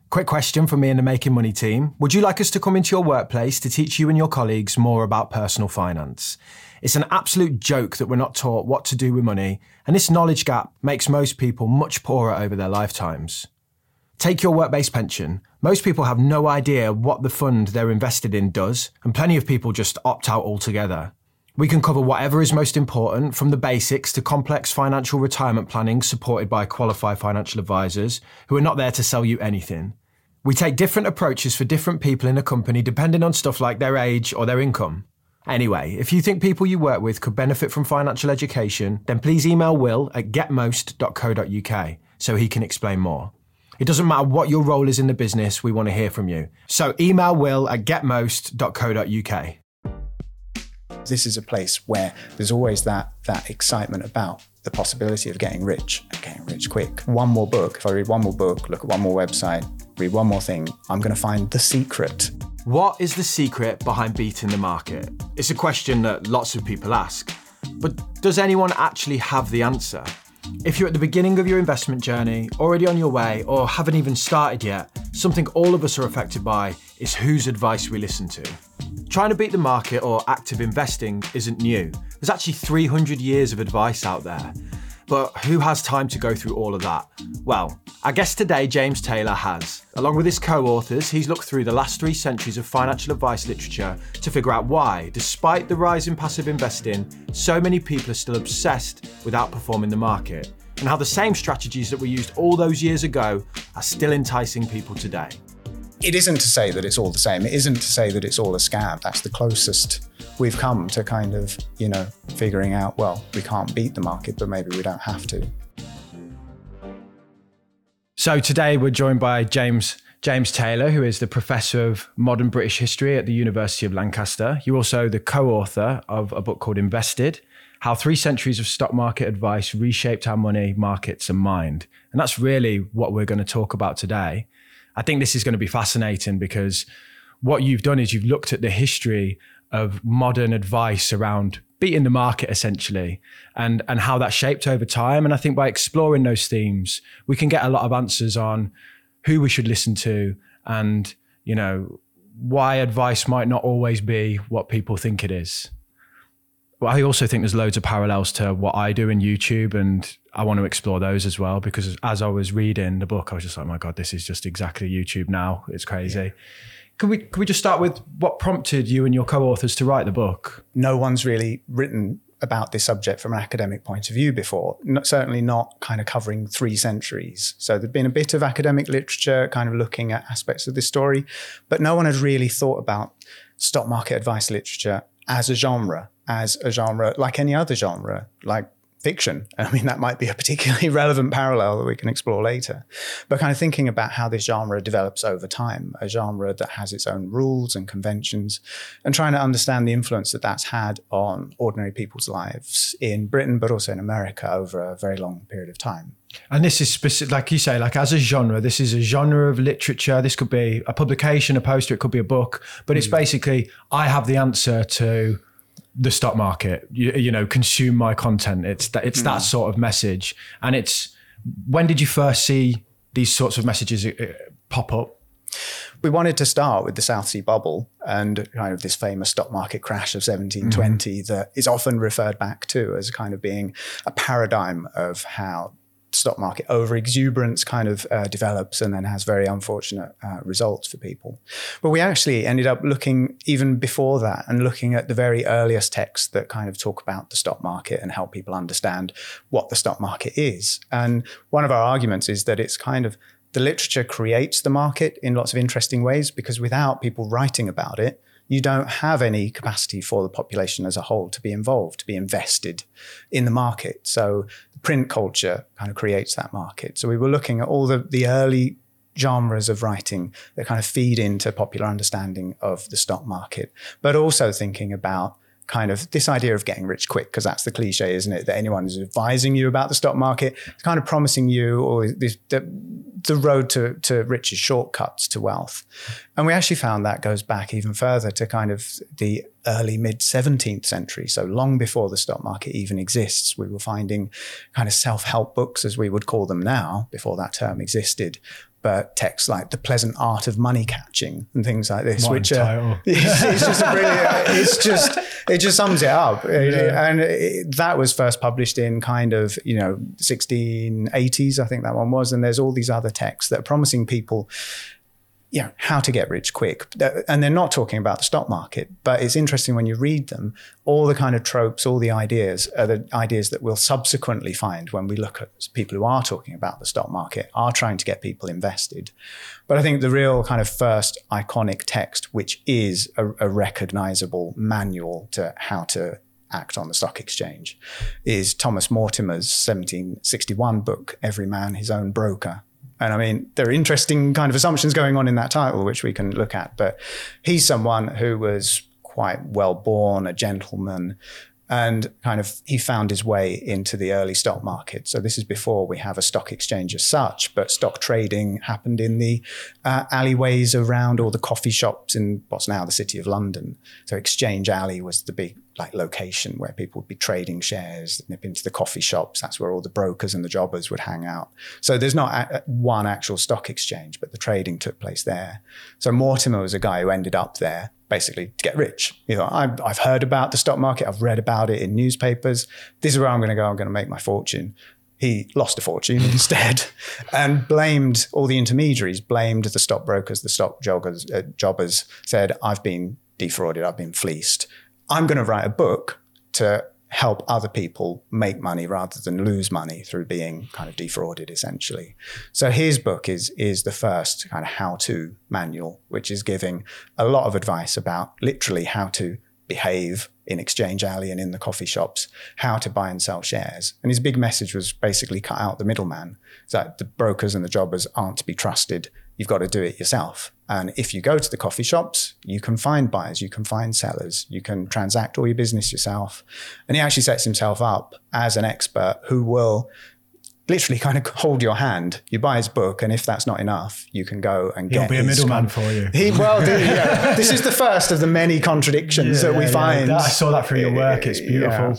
Quick question from me and the Making Money team. Would you like us to come into your workplace to teach you and your colleagues more about personal finance? It's an absolute joke that we're not taught what to do with money, and this knowledge gap makes most people much poorer over their lifetimes. Take your work-based pension. Most people have no idea what the fund they're invested in does, and plenty of people just opt out altogether. We can cover whatever is most important, from the basics to complex financial retirement planning supported by qualified financial advisors who are not there to sell you anything. We take different approaches for different people in a company depending on stuff like their age or their income. Anyway, if you think people you work with could benefit from financial education, then please email Will at getmost.co.uk so he can explain more. It doesn't matter what your role is in the business, we want to hear from you. So email Will at getmost.co.uk. This is a place where there's always that excitement about the possibility of getting rich and getting rich quick. One more book, if I read one more book, look at one more website, read one more thing, I'm going to find the secret. What is the secret behind beating the market? It's a question that lots of people ask. But does anyone actually have the answer? If you're at the beginning of your investment journey, already on your way, or haven't even started yet, something all of us are affected by is whose advice we listen to. Trying to beat the market or active investing isn't new. There's actually 300 years of advice out there. But who has time to go through all of that? Well, our guest today, James Taylor, has. Along with his co-authors, he's looked through the last 3 centuries of financial advice literature to figure out why, despite the rise in passive investing, so many people are still obsessed with outperforming the market, and how the same strategies that were used all those years ago are still enticing people today. It isn't to say that it's all the same. It isn't to say that it's all a scam. That's the closest we've come to kind of, figuring out, well, we can't beat the market, but maybe we don't have to. So today we're joined by James Taylor, who is the Professor of Modern British History at the University of Lancaster. You're also the co-author of a book called Invested: How 3 Centuries of Stock Market Advice Reshaped Our Money, Markets and Mind. And that's really what we're going to talk about today. I think this is going to be fascinating because what you've done is you've looked at the history of modern advice around beating the market essentially and how that shaped over time. And I think by exploring those themes, we can get a lot of answers on who we should listen to and, why advice might not always be what people think it is. But I also think there's loads of parallels to what I do in YouTube, and I want to explore those as well, because as I was reading the book, I was just like, my God, this is just exactly YouTube now. It's crazy. Yeah. Can we just start with what prompted you and your co-authors to write the book? No one's really written about this subject from an academic point of view before, certainly not kind of covering 3 centuries. So there'd been a bit of academic literature kind of looking at aspects of this story, but no one had really thought about stock market advice literature as a genre like any other genre, like fiction. I mean, that might be a particularly relevant parallel that we can explore later. But kind of thinking about how this genre develops over time, a genre that has its own rules and conventions, and trying to understand the influence that that's had on ordinary people's lives in Britain, but also in America over a very long period of time. And this is specific, like you say, like as a genre, this is a genre of literature. This could be a publication, a poster, it could be a book, but it's basically, I have the answer to the stock market, consume my content. It's that sort of message. And when did you first see these sorts of messages pop up? We wanted to start with the South Sea bubble and kind of this famous stock market crash of 1720 that is often referred back to as kind of being a paradigm of how stock market over-exuberance kind of develops and then has very unfortunate results for people. But we actually ended up looking even before that and looking at the very earliest texts that kind of talk about the stock market and help people understand what the stock market is. And one of our arguments is that it's kind of the literature creates the market in lots of interesting ways, because without people writing about it, you don't have any capacity for the population as a whole to be involved, to be invested in the market. So the print culture kind of creates that market. So we were looking at all the early genres of writing that kind of feed into popular understanding of the stock market, but also thinking about kind of this idea of getting rich quick, because that's the cliche, isn't it? That anyone who's advising you about the stock market is kind of promising you or the road to riches, shortcuts to wealth. And we actually found that goes back even further to kind of the early mid-17th century. So long before the stock market even exists, we were finding kind of self-help books, as we would call them now, before that term existed, but texts like The Pleasant Art of Money Catching and things like this, What title. it's just a brilliant, it just sums it up. And that was first published in kind of, 1680s, I think that one was. And there's all these other texts that are promising people, how to get rich quick. And they're not talking about the stock market, but it's interesting when you read them, all the kind of tropes, all the ideas are the ideas that we'll subsequently find when we look at people who are talking about the stock market, are trying to get people invested. But I think the real kind of first iconic text, which is a recognizable manual to how to act on the stock exchange, is Thomas Mortimer's 1761 book, Every Man His Own Broker. And I mean, there are interesting kind of assumptions going on in that title, which we can look at. But he's someone who was quite well born, a gentleman, and kind of he found his way into the early stock market. So this is before we have a stock exchange as such, but stock trading happened in the alleyways around all the coffee shops in what's now the City of London. So Exchange Alley was the big location where people would be trading shares, nip into the coffee shops. That's where all the brokers and the jobbers would hang out. So there's not one actual stock exchange, but the trading took place there. So Mortimer was a guy who ended up there basically to get rich. I've heard about the stock market. I've read about it in newspapers. This is where I'm going to go. I'm going to make my fortune. He lost a fortune instead and blamed all the intermediaries, blamed the stockbrokers, the stock jobbers, said, I've been defrauded. I've been fleeced. I'm going to write a book to help other people make money rather than lose money through being kind of defrauded, essentially. So his book is the first kind of how-to manual, which is giving a lot of advice about literally how to behave in Exchange Alley and in the coffee shops, how to buy and sell shares. And his big message was basically cut out the middleman. It's like the brokers and the jobbers aren't to be trusted. You've got to do it yourself. And if you go to the coffee shops, you can find buyers, you can find sellers, you can transact all your business yourself. And he actually sets himself up as an expert who will literally kind of hold your hand. You buy his book, and if that's not enough, you can go and get. He'll be a middleman for you. This is the first of the many contradictions that we find. I saw that through your work. It's beautiful.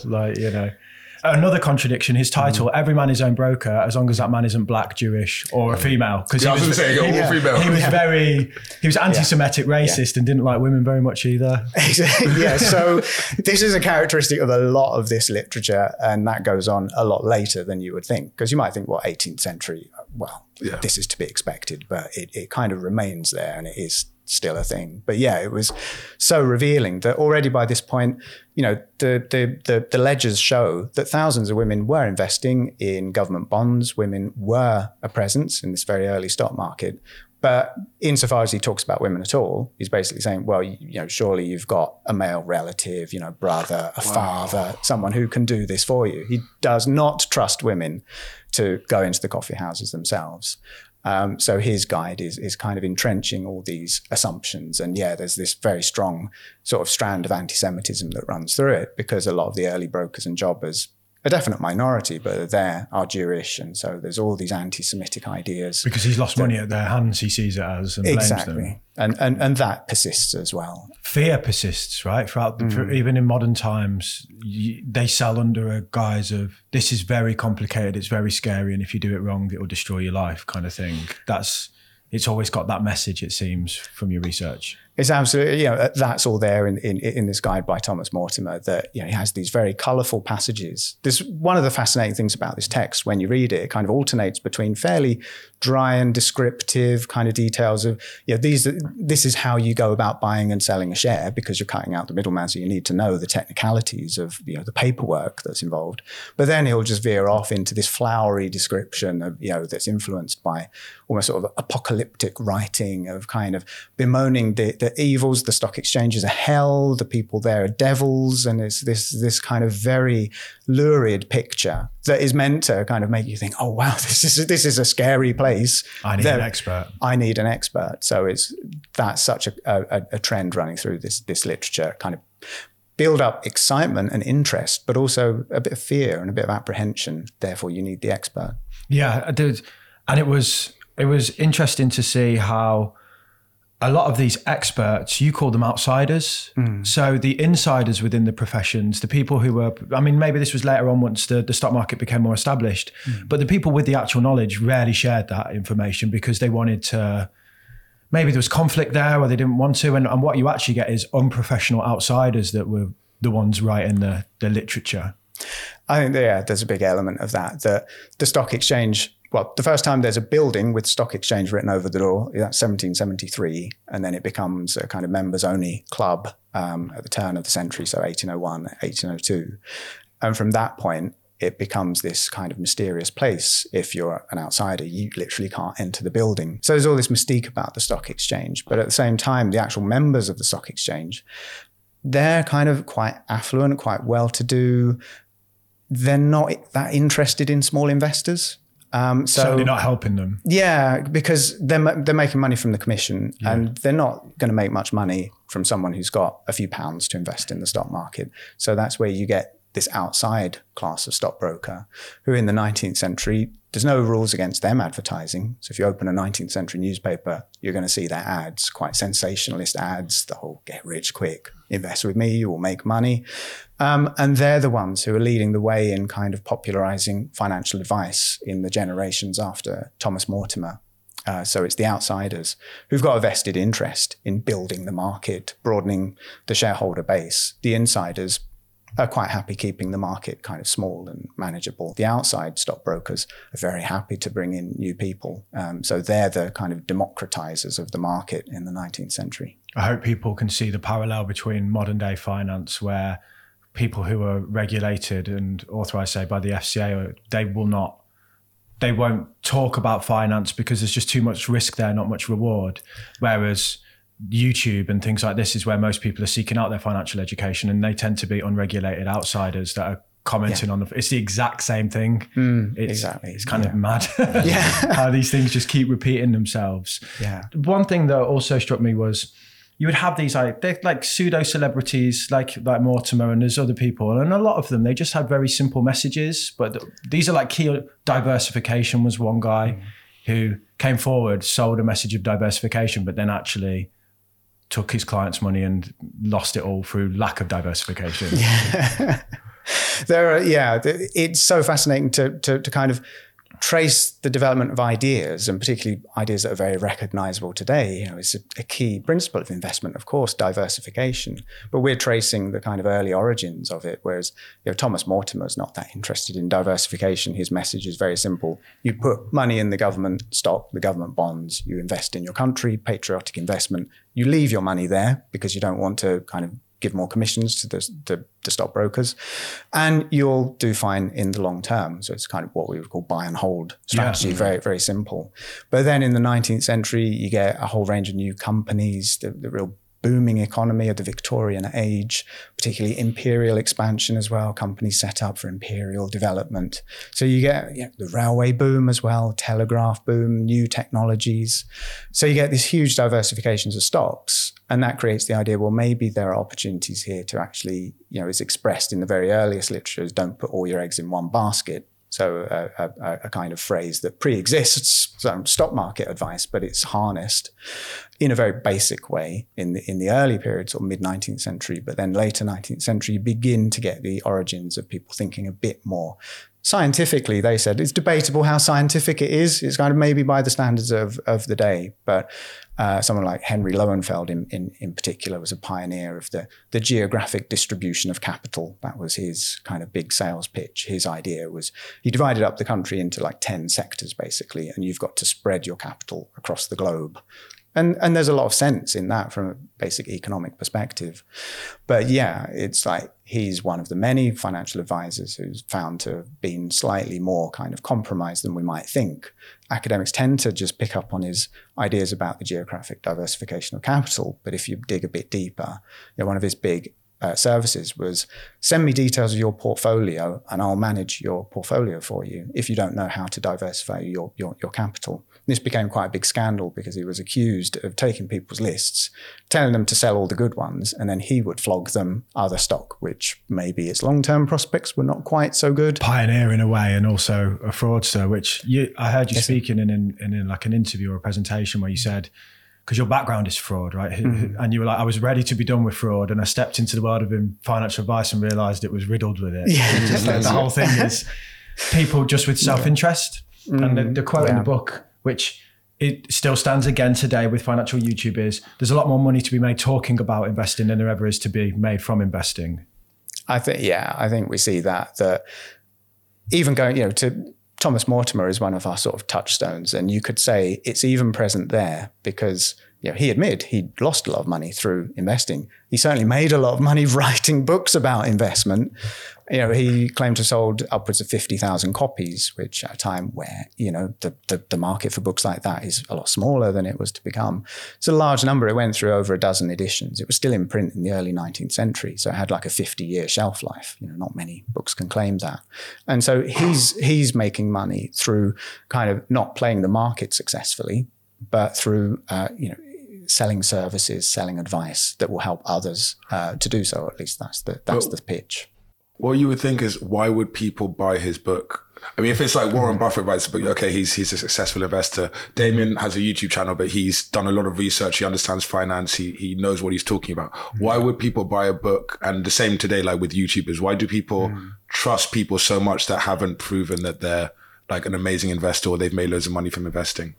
Another contradiction, his title, Every Man His Own Broker, as long as that man isn't black, Jewish, or a female. Because he was anti-Semitic, racist, and didn't like women very much either. So this is a characteristic of a lot of this literature, and that goes on a lot later than you would think. Because you might think, 18th century, this is to be expected, but it kind of remains there, and it is still a thing. But it was so revealing that already by this point, the ledgers show that thousands of women were investing in government bonds. Women were a presence in this very early stock market. But insofar as he talks about women at all, he's basically saying, surely you've got a male relative, brother, a father, someone who can do this for you. He does not trust women to go into the coffee houses themselves. So his guide is kind of entrenching all these assumptions. And there's this very strong sort of strand of anti-Semitism that runs through it, because a lot of the early brokers and jobbers, a definite minority, but are Jewish. And so there's all these anti-Semitic ideas. Because he's lost money at their hands, he sees it as, and blames them. And that persists as well. Fear persists, right? Even in modern times, they sell under a guise of, this is very complicated, it's very scary, and if you do it wrong, it will destroy your life, kind of thing. It's always got that message, it seems, from your research. It's absolutely, that's all there in this guide by Thomas Mortimer, that, he has these very colourful passages. This one of the fascinating things about this text, when you read it, it kind of alternates between fairly dry and descriptive kind of details of, this is how you go about buying and selling a share, because you're cutting out the middleman, so you need to know the technicalities of, the paperwork that's involved. But then he'll just veer off into this flowery description of, that's influenced by almost sort of apocalyptic writing of kind of bemoaning the evils. The stock exchanges are hell, the people there are devils, and it's this kind of very lurid picture that is meant to kind of make you think, oh wow, this is a scary place. I need an expert. I need an expert. So that's such a trend running through this literature, kind of build up excitement and interest, but also a bit of fear and a bit of apprehension. Therefore, you need the expert. Yeah, I did, and it was interesting to see how a lot of these experts, you call them outsiders. So the insiders within the professions, the people who were, I mean, maybe this was later on once the stock market became more established, but the people with the actual knowledge rarely shared that information because they wanted to, maybe there was conflict there or they didn't want to. And what you actually get is unprofessional outsiders that were the ones writing the literature. I think, there's a big element of that. The stock exchange, well, the first time there's a building with stock exchange written over the door, that's 1773, and then it becomes a kind of members-only club at the turn of the century, so 1801, 1802. And from that point, it becomes this kind of mysterious place. If you're an outsider, you literally can't enter the building. So there's all this mystique about the stock exchange. But at the same time, the actual members of the stock exchange, they're kind of quite affluent, quite well-to-do. They're not that interested in small investors. Certainly not helping them. Yeah, because they're making money from the commission, and they're not going to make much money from someone who's got a few pounds to invest in the stock market. So that's where you get this outside class of stockbroker who in the 19th century, there's no rules against them advertising. So if you open a 19th century newspaper, you're going to see their ads, quite sensationalist ads, the whole get rich quick, invest with me, you will make money. And they're the ones who are leading the way in kind of popularizing financial advice in the generations after Thomas Mortimer. So it's the outsiders who've got a vested interest in building the market, broadening the shareholder base. The insiders are quite happy keeping the market kind of small and manageable. The outside stockbrokers are very happy to bring in new people. So they're the kind of democratizers of the market in the 19th century. I hope people can see the parallel between modern day finance, where people who are regulated and authorized, say, by the FCA, they won't talk about finance because there's just too much risk there, not much reward. Whereas YouTube and things like this is where most people are seeking out their financial education, and they tend to be unregulated outsiders that are commenting on it's the exact same thing. Exactly. It's kind of mad how these things just keep repeating themselves. Yeah. One thing that also struck me was you would have these they're like pseudo celebrities like Mortimer, and there's other people, and a lot of them, they just had very simple messages, but these are like key. Diversification was one guy who came forward, sold a message of diversification, but then actually took his clients' money and lost it all through lack of diversification. Yeah. It's so fascinating to kind of trace the development of ideas, and particularly ideas that are very recognizable today. You know, it's a key principle of investment, of course, diversification. But we're tracing the kind of early origins of it, whereas Thomas Mortimer is not that interested in diversification. His message is very simple. You put money in the government stock, the government bonds, you invest in your country, patriotic investment. You leave your money there because you don't want to kind of give more commissions to the stockbrokers, and you'll do fine in the long term. So it's kind of what we would call buy and hold strategy, very, very simple. But then in the 19th century, you get a whole range of new companies, the real booming economy of the Victorian age, particularly imperial expansion as well, companies set up for imperial development. So you get the railway boom as well, telegraph boom, new technologies. So you get these huge diversifications of stocks, and that creates the idea, well, maybe there are opportunities here to actually, is expressed in the very earliest literature as don't put all your eggs in one basket. So a kind of phrase that pre-exists stock market advice, but it's harnessed in a very basic way in the early periods or mid-19th century. But then later 19th century, you begin to get the origins of people thinking a bit more scientifically. They said it's debatable how scientific it is. It's kind of maybe by the standards of the day. But someone like Henry Lowenfeld in particular was a pioneer of the geographic distribution of capital. That was his kind of big sales pitch. His idea was he divided up the country into like 10 sectors basically, and you've got to spread your capital across the globe. And there's a lot of sense in that from a basic economic perspective. But yeah, it's like he's one of the many financial advisors who's found to have been slightly more kind of compromised than we might think. Academics tend to just pick up on his ideas about the geographic diversification of capital. But if you dig a bit deeper, one of his big services was send me details of your portfolio and I'll manage your portfolio for you if you don't know how to diversify your capital. This became quite a big scandal because he was accused of taking people's lists, telling them to sell all the good ones, and then he would flog them other stock, which maybe its long-term prospects were not quite so good. Pioneer in a way, and also a fraudster, which I heard you speaking in like an interview or a presentation where you said because your background is fraud, right? And you were like, I was ready to be done with fraud, and I stepped into the world of financial advice and realized it was riddled with it. Yeah. The whole thing is people just with self-interest. And the quote in the book, which it still stands again today with financial YouTube, is there's a lot more money to be made talking about investing than there ever is to be made from investing. I think we see that even going, to Thomas Mortimer is one of our sort of touchstones. And you could say it's even present there because, he admitted he'd lost a lot of money through investing. He certainly made a lot of money writing books about investment. He claimed to have sold upwards of 50,000 copies, which at a time where, the market for books like that is a lot smaller than it was to become. It's a large number. It went through over a dozen editions. It was still in print in the early 19th century. So it had like a 50-year shelf life. Not many books can claim that. And so he's making money through kind of not playing the market successfully, but through, selling services, selling advice that will help others to do so. At least that's the pitch. What you would think is, why would people buy his book? I mean, if it's like Warren Buffett writes a book, okay, he's a successful investor. Damien has a YouTube channel, but he's done a lot of research. He understands finance. He knows what he's talking about. Why would people buy a book? And the same today, like with YouTubers, why do people trust people so much that haven't proven that they're like an amazing investor or they've made loads of money from investing?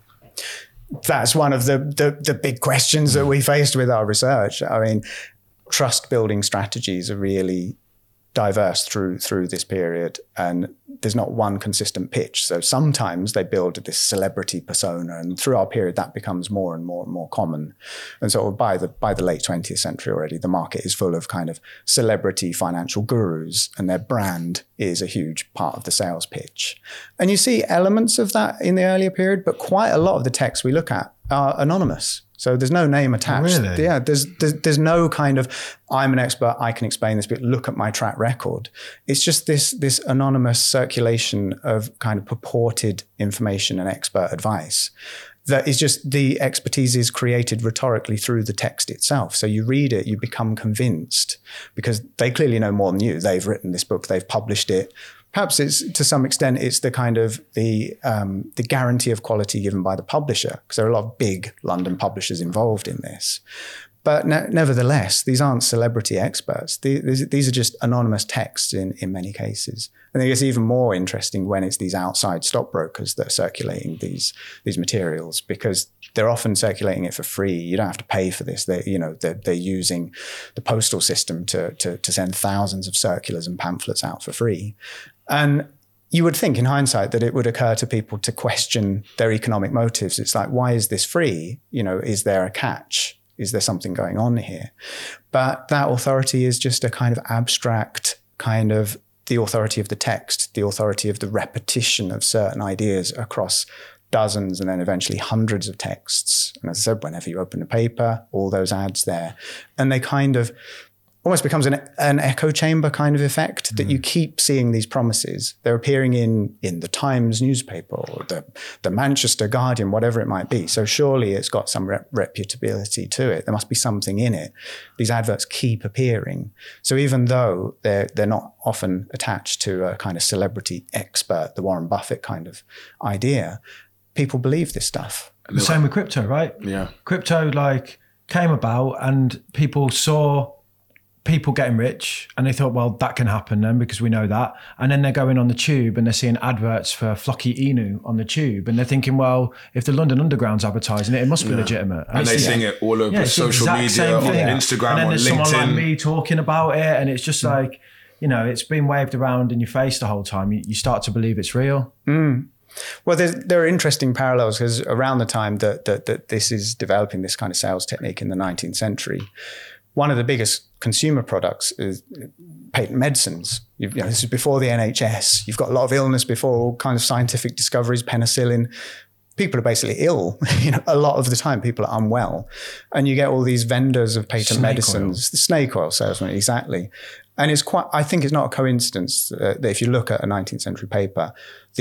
That's one of the big questions that we faced with our research. I mean, trust building strategies are really diverse through this period, and there's not one consistent pitch. So sometimes they build this celebrity persona, and through our period that becomes more and more and more common. And so by the late 20th century already, the market is full of kind of celebrity financial gurus, and their brand is a huge part of the sales pitch. And you see elements of that in the earlier period, but quite a lot of the texts we look at are anonymous. So there's no name attached. Really? Yeah, there's no kind of, I'm an expert, I can explain this, but look at my track record. It's just this anonymous circulation of kind of purported information and expert advice that is just, the expertise is created rhetorically through the text itself. So you read it, you become convinced because they clearly know more than you. They've written this book, they've published it. Perhaps it's, to some extent, it's the kind of the guarantee of quality given by the publisher, because there are a lot of big London publishers involved in this. But nevertheless, these aren't celebrity experts. These are just anonymous texts in many cases. I think it's even more interesting when it's these outside stockbrokers that are circulating these materials, because they're often circulating it for free. You don't have to pay for this. They're using the postal system to send thousands of circulars and pamphlets out for free. And you would think in hindsight that it would occur to people to question their economic motives. It's like, why is this free? Is there a catch? Is there something going on here? But that authority is just a kind of abstract kind of the authority of the text, the authority of the repetition of certain ideas across dozens and then eventually hundreds of texts. And as I said, whenever you open a paper, all those ads there. And they kind of almost becomes an echo chamber kind of effect that you keep seeing these promises. They're appearing in the Times newspaper or the Manchester Guardian, whatever it might be. So surely it's got some reputability to it. There must be something in it. These adverts keep appearing. So even though they're not often attached to a kind of celebrity expert, the Warren Buffett kind of idea, people believe this stuff. The same with crypto, right? Yeah. Crypto came about and people saw people getting rich and they thought, well, that can happen then because we know that. And then they're going on the tube and they're seeing adverts for Flocky Inu on the tube. And they're thinking, well, if the London Underground's advertising it, it must be legitimate. And they sing it all over social media, on Instagram, and then on there's LinkedIn. someone like me talking about it. And it's just like, it's been waved around in your face the whole time. You start to believe it's real. Well, there are interesting parallels because around the time that this is developing this kind of sales technique in the 19th century, one of the biggest consumer products is patent medicines. This is before the NHS. You've got a lot of illness before all kinds of scientific discoveries, penicillin. People are basically ill. A lot of the time people are unwell. And you get all these vendors of patent medicines, the snake oil salesman, exactly. And I think it's not a coincidence that if you look at a 19th century paper,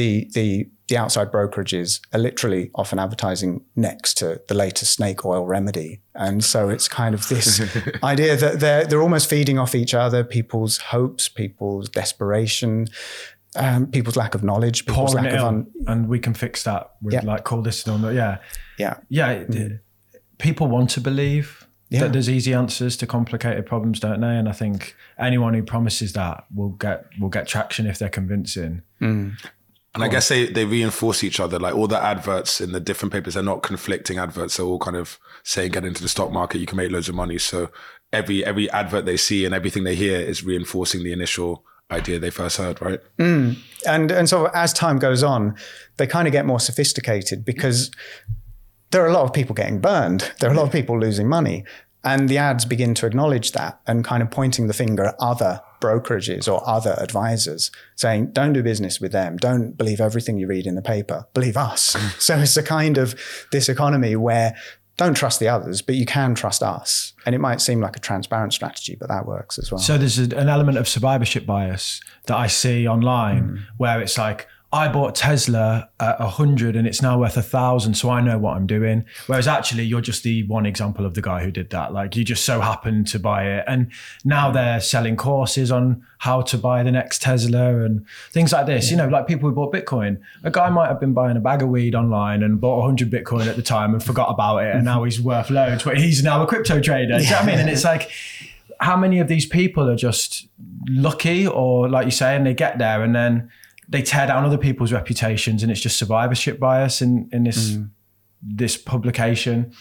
the outside brokerages are literally often advertising next to the latest snake oil remedy. And so it's kind of this idea that they're almost feeding off each other, people's hopes, people's desperation, people's lack of knowledge, people's lack of... and we can fix that with call this and all that. Yeah. people want to believe that there's easy answers to complicated problems, don't they? And I think anyone who promises that will get traction if they're convincing. And I guess they reinforce each other. Like all the adverts in the different papers, they're not conflicting adverts. They're all kind of saying, get into the stock market, you can make loads of money. So every advert they see and everything they hear is reinforcing the initial idea they first heard, right? And so as time goes on, they kind of get more sophisticated because there are a lot of people getting burned. There are a lot of people losing money. And the ads begin to acknowledge that and kind of pointing the finger at other brokerages or other advisors saying, don't do business with them. Don't believe everything you read in the paper. Believe us. So it's a kind of this economy where don't trust the others, but you can trust us. And it might seem like a transparent strategy, but that works as well. So there's an element of survivorship bias that I see online where it's like, I bought Tesla at 100 and it's now worth 1,000, so I know what I'm doing. Whereas actually you're just the one example of the guy who did that. Like you just so happened to buy it. And now they're selling courses on how to buy the next Tesla and things like this. You know, like people who bought Bitcoin. A guy might have been buying a bag of weed online and bought 100 Bitcoin at the time and forgot about it. And now he's worth loads, but he's now a crypto trader. Do you know what I mean? And it's like, how many of these people are just lucky or like you say, and they get there and then they tear down other people's reputations, and it's just survivorship bias in this publication.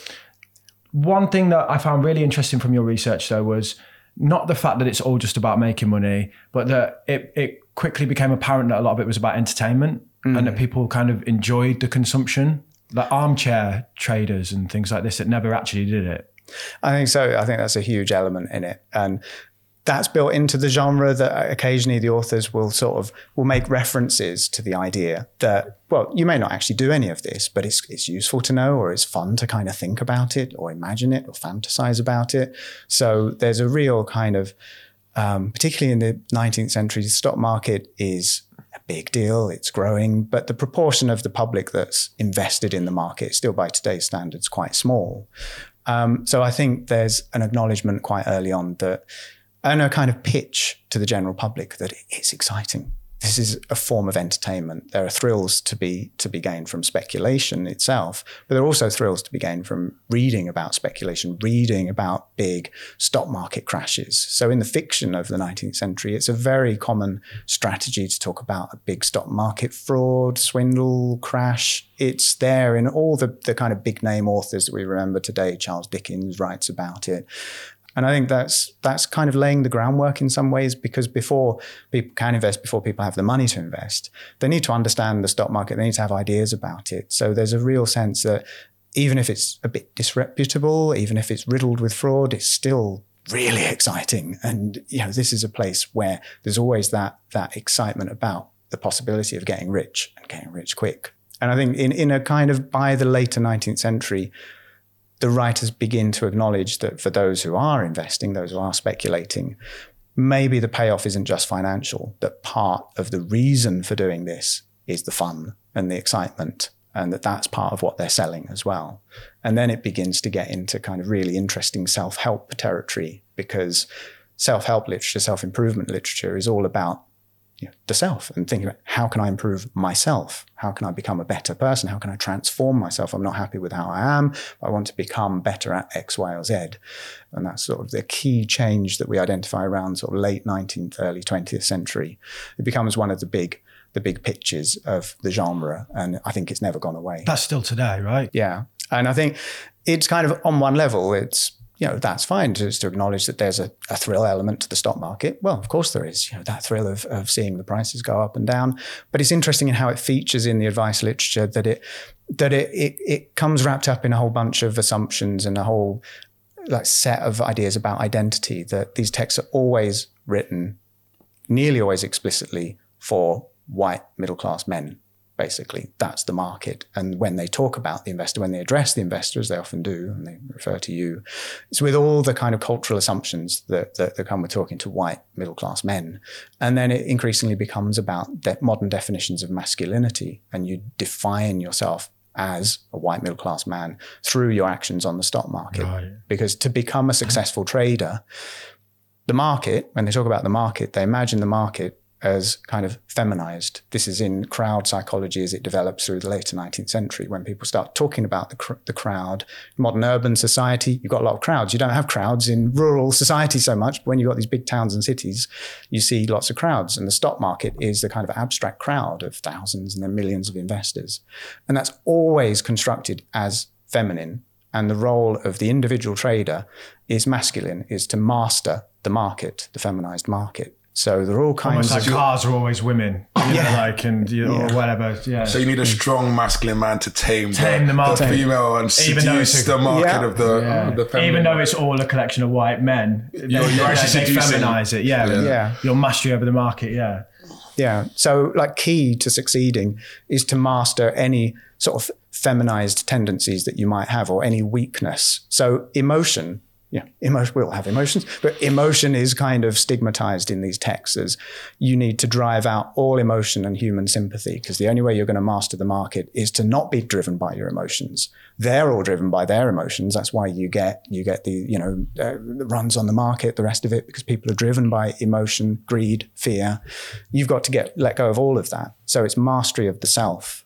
One thing that I found really interesting from your research though was not the fact that it's all just about making money, but that it quickly became apparent that a lot of it was about entertainment and that people kind of enjoyed the consumption, like armchair traders and things like this that never actually did it. I think so. I think that's a huge element in it. And that's built into the genre that occasionally the authors will make references to the idea that, well, you may not actually do any of this, but it's useful to know, or it's fun to kind of think about it or imagine it or fantasize about it. So there's a real kind of, particularly in the 19th century, the stock market is a big deal. It's growing, but the proportion of the public that's invested in the market is still by today's standards quite small. So I think there's an acknowledgement quite early on that, and a kind of pitch to the general public that it's exciting. This is a form of entertainment. There are thrills to be gained from speculation itself, but there are also thrills to be gained from reading about speculation, reading about big stock market crashes. So in the fiction of the 19th century, it's a very common strategy to talk about a big stock market fraud, swindle, crash. It's there in all the kind of big name authors that we remember today. Charles Dickens writes about it. And I think that's kind of laying the groundwork in some ways, because before people can invest, before people have the money to invest, they need to understand the stock market. They need to have ideas about it. So there's a real sense that even if it's a bit disreputable, even if it's riddled with fraud, it's still really exciting. And, you know, this is a place where there's always that excitement about the possibility of getting rich and getting rich quick. And I think in a kind of by the later 19th century, the writers begin to acknowledge that for those who are investing, those who are speculating, maybe the payoff isn't just financial, that part of the reason for doing this is the fun and the excitement, and that's part of what they're selling as well. And then it begins to get into kind of really interesting self-help territory, because self-help literature, self-improvement literature is all about the self and thinking about how can I improve myself? How can I become a better person? How can I transform myself? I'm not happy with how I am. I want to become better at X, Y, or Z. And that's sort of the key change that we identify around sort of late 19th, early 20th century. It becomes one of the big pitches of the genre. And I think it's never gone away. That's still today, right? Yeah. And I think it's kind of on one level, it's, that's fine to acknowledge that there's a thrill element to the stock market. Well, of course there is, that thrill of seeing the prices go up and down. But it's interesting in how it features in the advice literature that it comes wrapped up in a whole bunch of assumptions and a whole set of ideas about identity, that these texts are always written, nearly always explicitly, for white middle-class men. Basically, that's the market. And when they talk about the investor, when they address the investor, as they often do, and they refer to you, it's with all the kind of cultural assumptions that come with talking to white middle-class men. And then it increasingly becomes about modern definitions of masculinity, and you define yourself as a white middle-class man through your actions on the stock market. Right. Because to become a successful trader, the market, when they talk about the market, they imagine the market as kind of feminized. This is in crowd psychology as it develops through the later 19th century, when people start talking about the crowd. Modern urban society, you've got a lot of crowds. You don't have crowds in rural society so much, but when you've got these big towns and cities, you see lots of crowds. And the stock market is the kind of abstract crowd of thousands and then millions of investors. And that's always constructed as feminine. And the role of the individual trader is masculine, is to master the market, the feminized market. So there are all kinds almost like of... cars are always women, or whatever. Yeah. So you need a strong masculine man to tame the market. The female and seduce the market of the feminine. Even though it's all a collection of white men, you're actually they feminize it. Your mastery over the market. Yeah. So like key to succeeding is to master any sort of feminized tendencies that you might have or any weakness. So emotion, we'll have emotions, but emotion is kind of stigmatized in these texts as you need to drive out all emotion and human sympathy, because the only way you're going to master the market is to not be driven by your emotions. They're all driven by their emotions. That's why you get the runs on the market, the rest of it, because people are driven by emotion, greed, fear. You've got to let go of all of that. So it's mastery of the self.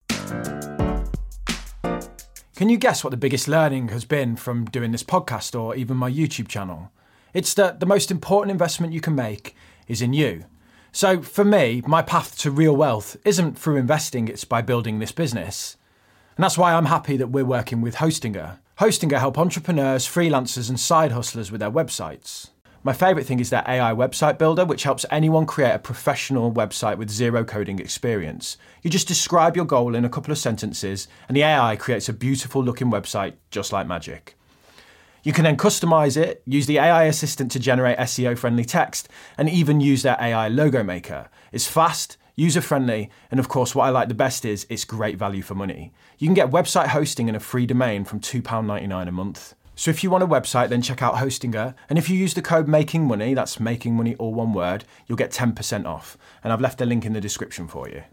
Can you guess what the biggest learning has been from doing this podcast or even my YouTube channel? It's that the most important investment you can make is in you. So for me, my path to real wealth isn't through investing, it's by building this business. And that's why I'm happy that we're working with Hostinger. Hostinger help entrepreneurs, freelancers and side hustlers with their websites. My favourite thing is their AI website builder, which helps anyone create a professional website with zero coding experience. You just describe your goal in a couple of sentences and the AI creates a beautiful looking website just like magic. You can then customise it, use the AI assistant to generate SEO friendly text and even use their AI logo maker. It's fast, user friendly, and of course what I like the best is it's great value for money. You can get website hosting and a free domain from £2.99 a month. So if you want a website, then check out Hostinger. And if you use the code MAKINGMONEY, that's making money all one word, you'll get 10% off. And I've left a link in the description for you.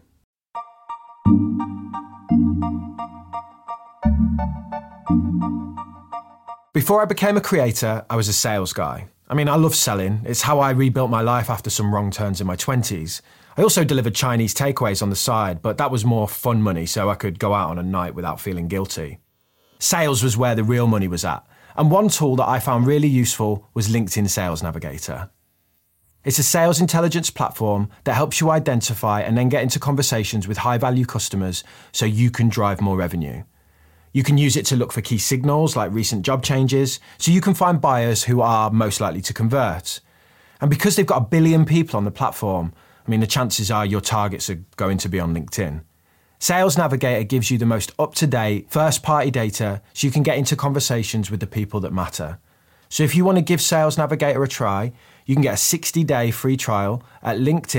Before I became a creator, I was a sales guy. I mean, I love selling. It's how I rebuilt my life after some wrong turns in my 20s. I also delivered Chinese takeaways on the side, but that was more fun money, so I could go out on a night without feeling guilty. Sales was where the real money was at. And one tool that I found really useful was LinkedIn Sales Navigator. It's a sales intelligence platform that helps you identify and then get into conversations with high-value customers so you can drive more revenue. You can use it to look for key signals like recent job changes, so you can find buyers who are most likely to convert. And because they've got 1 billion people on the platform, the chances are your targets are going to be on LinkedIn. Sales Navigator gives you the most up-to-date, first-party data so you can get into conversations with the people that matter. So if you want to give Sales Navigator a try, you can get a 60-day free trial at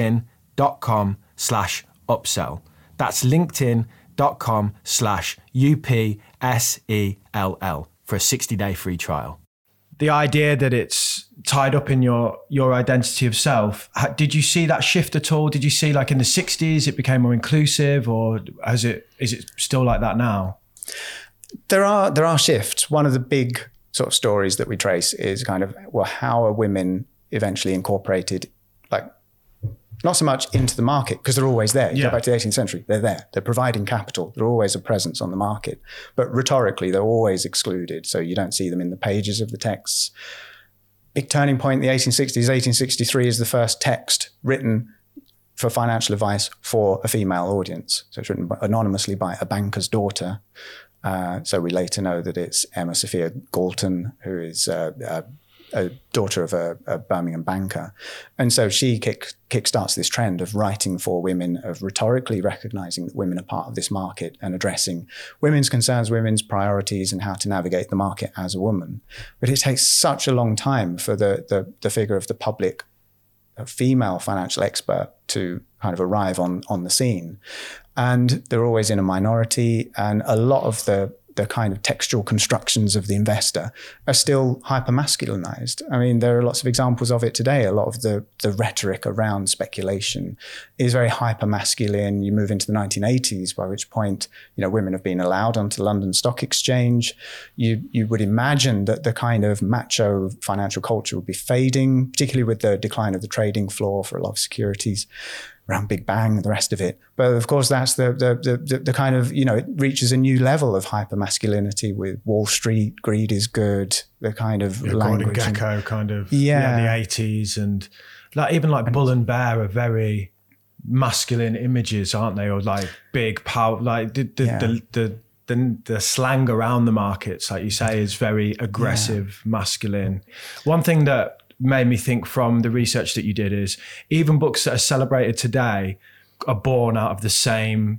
linkedin.com/upsell. That's linkedin.com/UPSELL for a 60-day free trial. The idea that it's tied up in your identity of self, did you see that shift at all? Did you see like in the 60s it became more inclusive, or is it still like that now? There are shifts. One of the big sort of stories that we trace is kind of, how are women eventually incorporated, like not so much into the market, because they're always there. You go back to the 18th century, they're there. They're providing capital. They're always a presence on the market. But rhetorically, they're always excluded. So you don't see them in the pages of the texts. Big turning point in the 1860s. 1863 is the first text written for financial advice for a female audience. So it's written anonymously by a banker's daughter. So we later know that it's Emma Sophia Galton, who is a daughter of a Birmingham banker. And so she kickstarts this trend of writing for women, of rhetorically recognizing that women are part of this market and addressing women's concerns, women's priorities, and how to navigate the market as a woman. But it takes such a long time for the figure of the public female financial expert to kind of arrive on the scene. And they're always in a minority. And a lot of the the kind of textual constructions of the investor are still hyper-masculinized. I mean, there are lots of examples of it today. A lot of the rhetoric around speculation is very hyper-masculine. You move into the 1980s, by which point, women have been allowed onto London Stock Exchange. You would imagine that the kind of macho financial culture would be fading, particularly with the decline of the trading floor for a lot of securities around Big Bang and the rest of it. But of course, that's the kind of, it reaches a new level of hyper-masculinity with Wall Street, greed is good, the kind of language. Gordon Gekko kind of, in the 80s. And even Bull and Bear are very masculine images, aren't they? Or like big power, like the slang around the markets, like you say, is very aggressive, masculine. One thing that made me think from the research that you did is even books that are celebrated today are born out of the same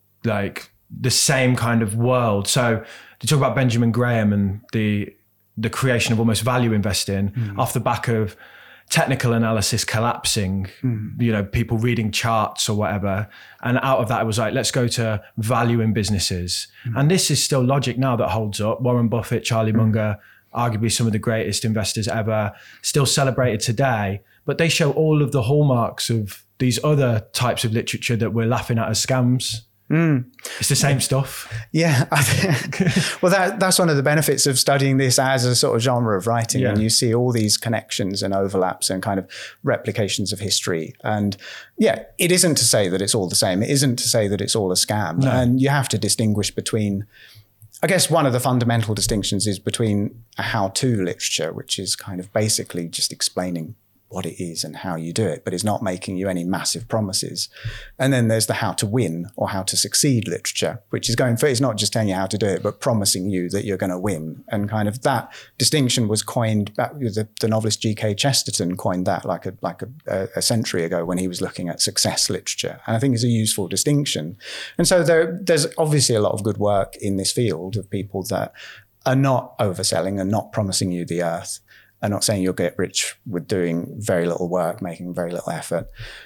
kind of world. So to talk about Benjamin Graham and the creation of almost value investing off the back of technical analysis collapsing, people reading charts or whatever. And out of that, it was like, let's go to value in businesses. And this is still logic now that holds up. Warren Buffett, Charlie Munger, arguably some of the greatest investors ever, still celebrated today, but they show all of the hallmarks of these other types of literature that we're laughing at as scams. It's the same stuff. Yeah. Well, that's one of the benefits of studying this as a sort of genre of writing. And you see all these connections and overlaps and kind of replications of history. And it isn't to say that it's all the same. It isn't to say that it's all a scam. No. And you have to distinguish between, I guess one of the fundamental distinctions is between a how-to literature, which is kind of basically just explaining what it is and how you do it, but it's not making you any massive promises. And then there's the how to win or how to succeed literature, which is it's not just telling you how to do it, but promising you that you're going to win. And kind of that distinction was coined back with the novelist G.K. Chesterton coined that like a century ago when he was looking at success literature. And I think it's a useful distinction. And so there's obviously a lot of good work in this field of people that are not overselling and not promising you the earth. I'm not saying you'll get rich with doing very little work, making very little effort,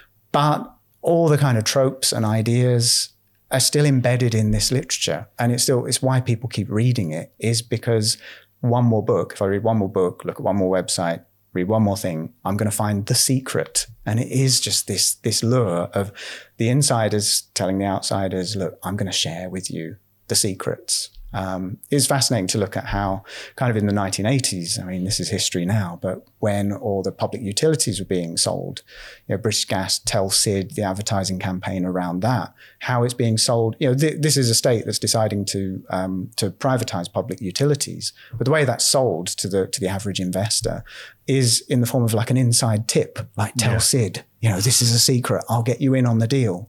but all the kind of tropes and ideas are still embedded in this literature. And it's why people keep reading it, is because one more book, if I read one more book, look at one more website, read one more thing, I'm going to find the secret. And it is just this lure of the insiders telling the outsiders, look, I'm going to share with you the secrets. It's fascinating to look at how kind of in the 1980s, I mean, this is history now, but when all the public utilities were being sold, British Gas, Telsyd, the advertising campaign around that, how it's being sold. This is a state that's deciding to privatize public utilities, but the way that's sold to the average investor is in the form of like an inside tip, like Telsyd, this is a secret, I'll get you in on the deal.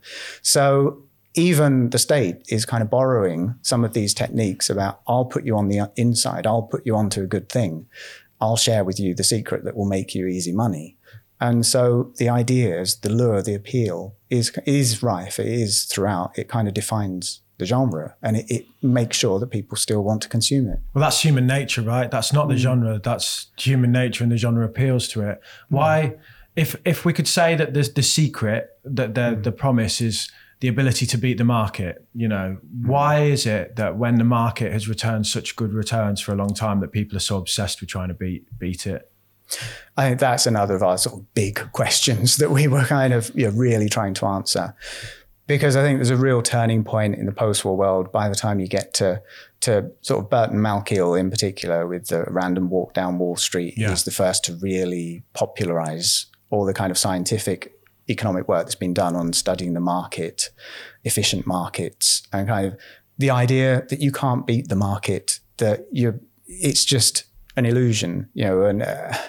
So even the state is kind of borrowing some of these techniques about, I'll put you on the inside, I'll put you onto a good thing, I'll share with you the secret that will make you easy money. And so the ideas, the lure, the appeal is rife, it is throughout, it kind of defines the genre, and it makes sure that people still want to consume it. Well, that's human nature, right? That's not the genre, that's human nature, and the genre appeals to it. Why, if we could say that there's the secret, that the promise is the ability to beat the market, why is it that when the market has returned such good returns for a long time that people are so obsessed with trying to beat it? I think that's another of our sort of big questions that we were kind of really trying to answer. Because I think there's a real turning point in the post-war world by the time you get to sort of Burton Malkiel in particular with the Random Walk Down Wall Street. He's the first to really popularize all the kind of scientific economic work that's been done on studying the market, efficient markets, and kind of the idea that you can't beat the market, that it's just an illusion, and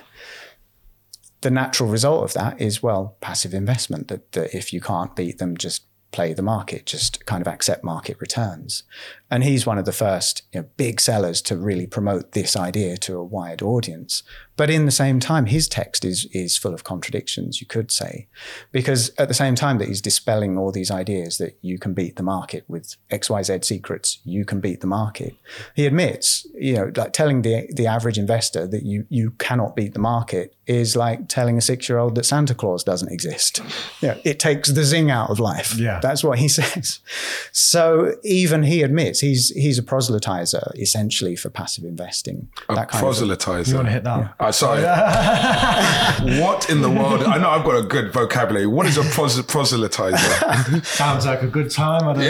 the natural result of that is, passive investment, that if you can't beat them, just play the market, just kind of accept market returns. And he's one of the first big sellers to really promote this idea to a wide audience. But in the same time, his text is full of contradictions, you could say, because at the same time that he's dispelling all these ideas that you can beat the market with XYZ secrets, you can beat the market. He admits, like telling the average investor that you cannot beat the market is like telling a 6-year-old that Santa Claus doesn't exist. It takes the zing out of life. Yeah. That's what he says. So even he admits he's a proselytizer essentially for passive investing. Proselytizer. You want to hit that? Yeah. Sorry. What in the world? I know I've got a good vocabulary. What is a proselytizer? Sounds like a good time. I don't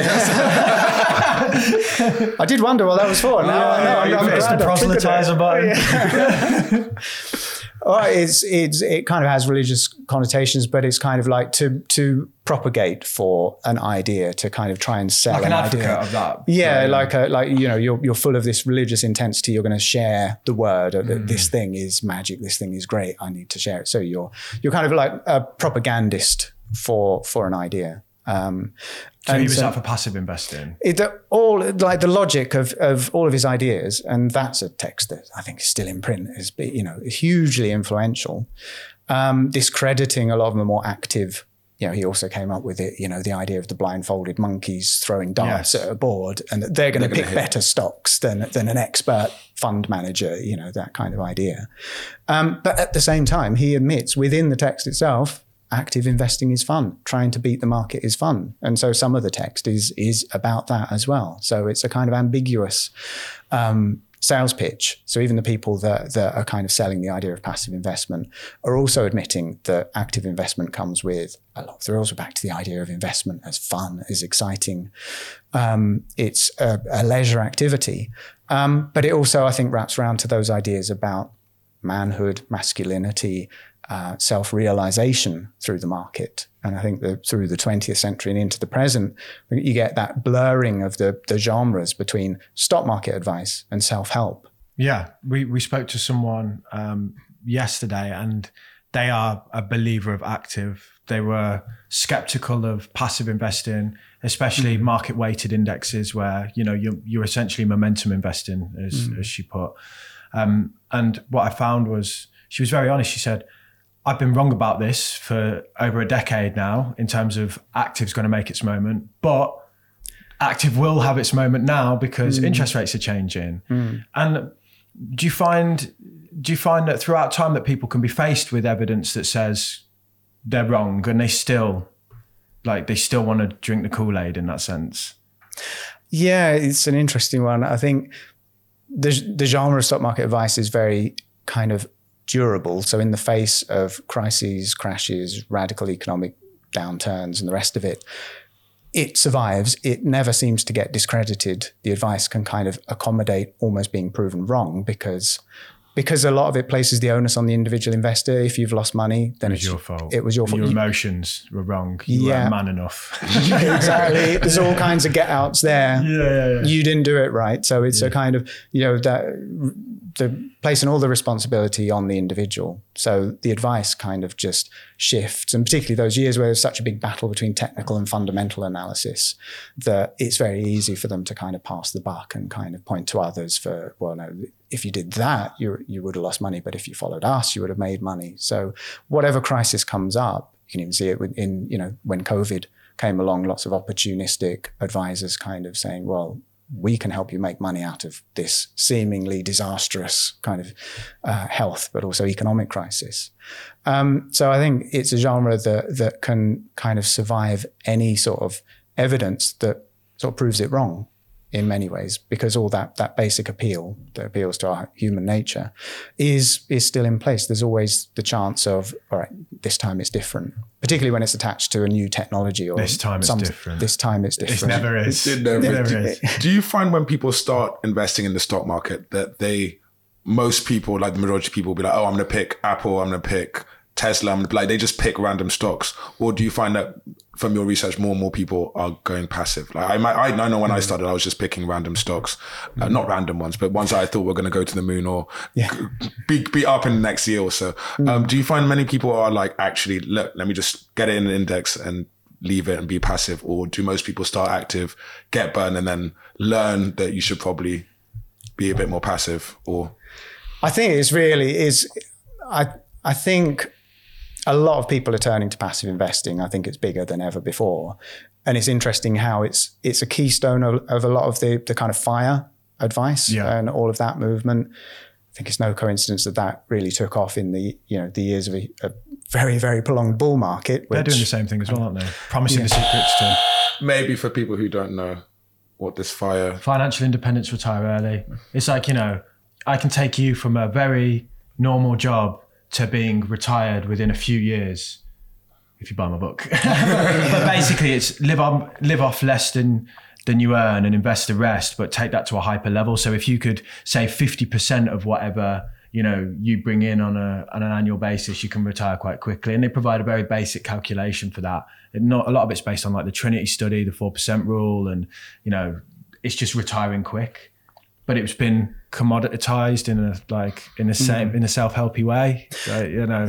know. I did wonder what that was for. Now I know. I'm It's the proselytizer button. Well, it kind of has religious connotations, but it's kind of like to propagate for an idea, to kind of try and sell like an advocate idea of that. Yeah, like you're full of this religious intensity. You're going to share the word that this thing is magic. This thing is great. I need to share it. So you're kind of like a propagandist for an idea. So he was that for passive investing. The logic of all of his ideas, and that's a text that I think is still in print, is hugely influential. Discrediting a lot of the more active. He also came up with it. The idea of the blindfolded monkeys throwing darts at a board, and that they're going to pick better stocks than an expert fund manager. That kind of idea. But at the same time, he admits within the text itself, active investing is fun. Trying to beat the market is fun. And so some of the text is about that as well. So it's a kind of ambiguous sales pitch. So even the people that are kind of selling the idea of passive investment are also admitting that active investment comes with a lot of thrills. We're back to the idea of investment as fun, as exciting. It's a leisure activity. But it also, I think, wraps around to those ideas about manhood, masculinity, self-realization through the market. And I think that through the 20th century and into the present, you get that blurring of the genres between stock market advice and self-help. Yeah, we spoke to someone yesterday, and they are a believer of active. They were skeptical of passive investing, especially market-weighted indexes where, you're essentially momentum investing, as she put. And what I found was, she was very honest. She said, I've been wrong about this for over a decade now in terms of active's going to make its moment, but active will have its moment now because interest rates are changing. And do you find that throughout time that people can be faced with evidence that says they're wrong and they still want to drink the Kool-Aid in that sense? Yeah, it's an interesting one. I think the genre of stock market advice is very kind of durable. So in the face of crises, crashes, radical economic downturns and the rest of it, it survives. It never seems to get discredited. The advice can kind of accommodate almost being proven wrong because a lot of it places the onus on the individual investor. If you've lost money, then it's your fault. It was your fault. Your emotions were wrong. You weren't man enough. Exactly. There's all kinds of get outs there. Yeah. You didn't do it right. So it's a kind of, that the placing all the responsibility on the individual. So the advice kind of just shifts. And particularly those years where there's such a big battle between technical and fundamental analysis, that it's very easy for them to kind of pass the buck and kind of point to others for, well, no, if you did that, you would have lost money. But if you followed us, you would have made money. So whatever crisis comes up, you can even see it in, when COVID came along, lots of opportunistic advisors kind of saying, well, we can help you make money out of this seemingly disastrous kind of health, but also economic crisis. So I think it's a genre that can kind of survive any sort of evidence that sort of proves it wrong in many ways, because all that basic appeal that appeals to our human nature is still in place. There's always the chance of, all right, this time it's different, particularly when it's attached to a new technology. Or this time it's different. This time it's different. It never is. It never is. Do you find when people start investing in the stock market that most people, like the majority of people, will be like, oh, I'm going to pick Apple, I'm going to pick Tesla, they just pick random stocks? Or do you find that from your research, more and more people are going passive? Like I know when I started, I was just picking random stocks, not random ones, but ones that I thought were going to go to the moon or be up in the next year or so. Do you find many people are like, actually, look, let me just get it in an index and leave it and be passive? Or do most people start active, get burned, and then learn that you should probably be a bit more passive? Or I think it's really is. I think a lot of people are turning to passive investing. I think it's bigger than ever before. And it's interesting how it's a keystone of a lot of the kind of FIRE advice and all of that movement. think it's no coincidence that really took off in the years of a very, very prolonged bull market. They're doing the same thing as well, aren't they? Promising the secrets to Maybe for people who don't know what this FIRE... Financial independence, retire early. It's like, I can take you from a very normal job to being retired within a few years if you buy my book. But basically it's live off less than you earn and invest the rest, but take that to a hyper level. So if you could save 50% of whatever you bring in on an annual basis, you can retire quite quickly. And they provide a very basic calculation for that. Not a lot of it's based on like the Trinity study, the 4% rule, and it's just retiring quick. But it's been commoditized in a self-helpy way. So,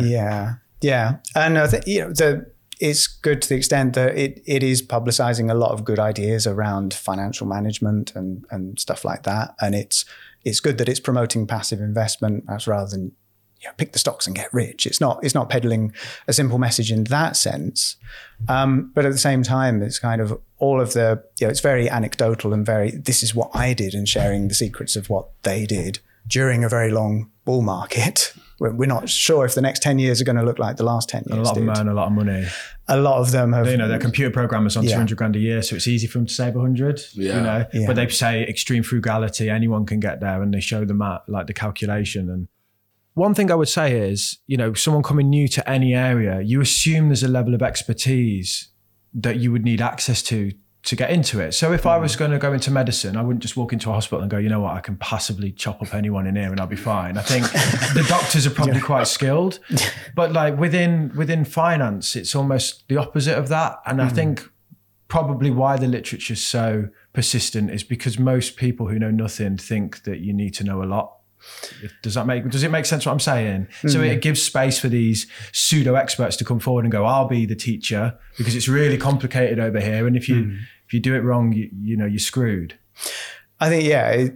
Yeah, and I think it's good to the extent that it is publicizing a lot of good ideas around financial management and stuff like that. And it's good that it's promoting passive investment rather than pick the stocks and get rich. It's not peddling a simple message in that sense. But at the same time, it's kind of all of the, it's very anecdotal and very, this is what I did, and sharing the secrets of what they did during a very long bull market. We're not sure if the next 10 years are going to look like the last 10 years. A lot of them earn a lot of money. A lot of them have... they're computer programmers on 200 grand a year, so it's easy for them to save 100, Yeah. But they say extreme frugality, anyone can get there, and they show them like the calculation. And one thing I would say is, someone coming new to any area, you assume there's a level of expertise that you would need access to get into it. So if I was going to go into medicine, I wouldn't just walk into a hospital and go, you know what, I can possibly chop up anyone in here and I'll be fine. I think the doctors are probably quite skilled, but like within finance, it's almost the opposite of that. And I think probably why the literature is so persistent is because most people who know nothing think that you need to know a lot. Does it make sense what I'm saying? So it gives space for these pseudo experts to come forward and go, I'll be the teacher because it's really complicated over here. And if you do it wrong, you're screwed. I think,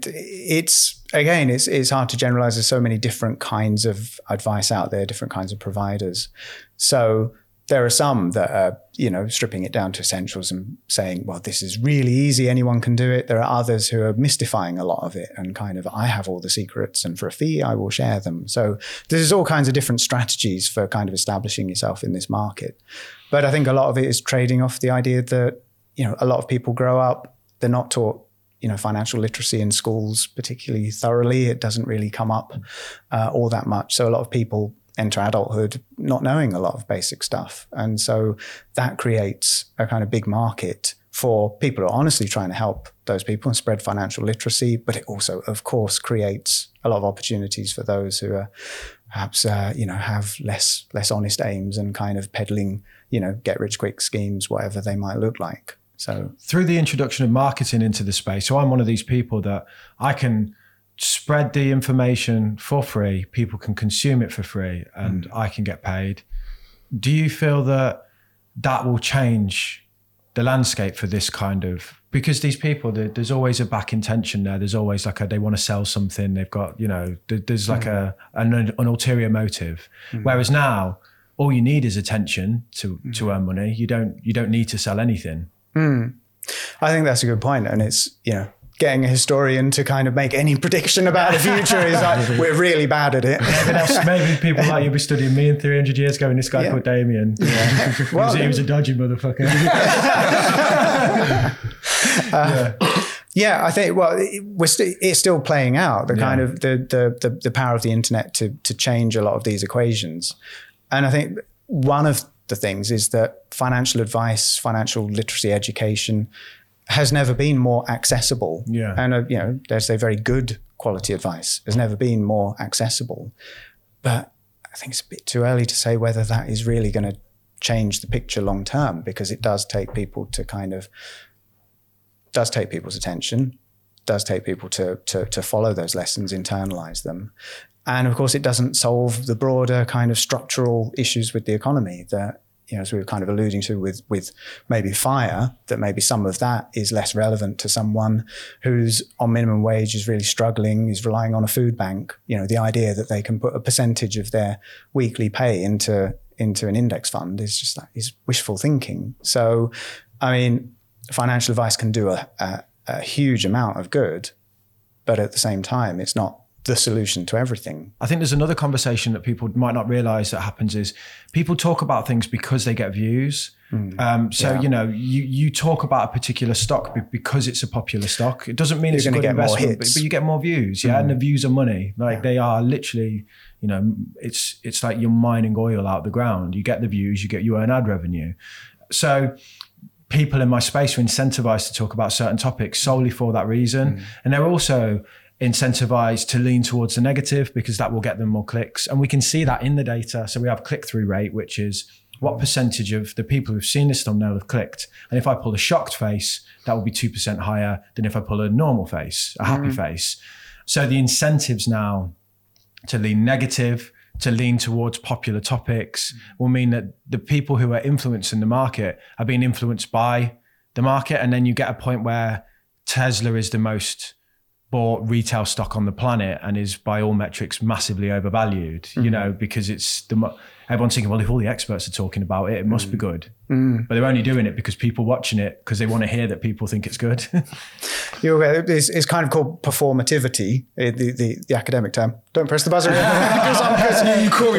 it's hard to generalize. There's so many different kinds of advice out there, different kinds of providers. So there are some that are, stripping it down to essentials and saying, well, this is really easy. Anyone can do it. There are others who are mystifying a lot of it and kind of, I have all the secrets and for a fee, I will share them. So there's all kinds of different strategies for kind of establishing yourself in this market. But I think a lot of it is trading off the idea that, a lot of people grow up, they're not taught, financial literacy in schools particularly thoroughly. It doesn't really come up all that much. So a lot of people enter adulthood not knowing a lot of basic stuff. And so that creates a kind of big market for people who are honestly trying to help those people and spread financial literacy. But it also, of course, creates a lot of opportunities for those who are perhaps, have less honest aims and kind of peddling, get rich quick schemes, whatever they might look like. So through the introduction of marketing into the space, so I'm one of these people that I can spread the information for free, people can consume it for free, and I can get paid. Do you feel that will change the landscape for this kind of, because these people, there's always a back intention there. There's always like they want to sell something. They've got, there's like an ulterior motive. Whereas now, all you need is attention to earn money. You don't need to sell anything. I think that's a good point. And it's, getting a historian to kind of make any prediction about the future is like, we're really bad at it. Maybe people like you'll be studying me in 300 years going, this guy called Damien. Yeah. He was a dodgy motherfucker. I think, it's still playing out, the kind of the power of the internet to change a lot of these equations. And I think one of the things is that financial advice, financial literacy education has never been more accessible. Yeah. And, there's a very good quality advice has never been more accessible. But I think it's a bit too early to say whether that is really going to change the picture long term, because it does take people to does take people's attention, does take people to follow those lessons, internalize them. And of course, it doesn't solve the broader kind of structural issues with the economy that, as we were kind of alluding to with maybe FIRE, that maybe some of that is less relevant to someone who's on minimum wage, is really struggling, is relying on a food bank. The idea that they can put a percentage of their weekly pay into an index fund is wishful thinking. So, I mean, financial advice can do a huge amount of good, but at the same time, it's not the solution to everything. I think there's another conversation that people might not realize that happens is people talk about things because they get views. You talk about a particular stock because it's a popular stock. It doesn't mean it's a good investment, but you get more views. And the views are money. They are literally, it's like you're mining oil out the ground. You get the views, you earn ad revenue. So people in my space are incentivized to talk about certain topics solely for that reason. And they're also incentivized to lean towards the negative because that will get them more clicks. And we can see that in the data. So we have click-through rate, which is what percentage of the people who've seen this thumbnail have clicked. And if I pull a shocked face, that will be 2% higher than if I pull a normal face, a happy face. So the incentives now to lean negative, to lean towards popular topics will mean that the people who are influencing the market are being influenced by the market. And then you get a point where Tesla is the most bought retail stock on the planet and is by all metrics massively overvalued, because it's everyone's thinking, well, if all the experts are talking about it, it must be good. But they're only doing it because people watching it because they want to hear that people think it's good. It's kind of called performativity, the academic term. Don't press the buzzer. You call me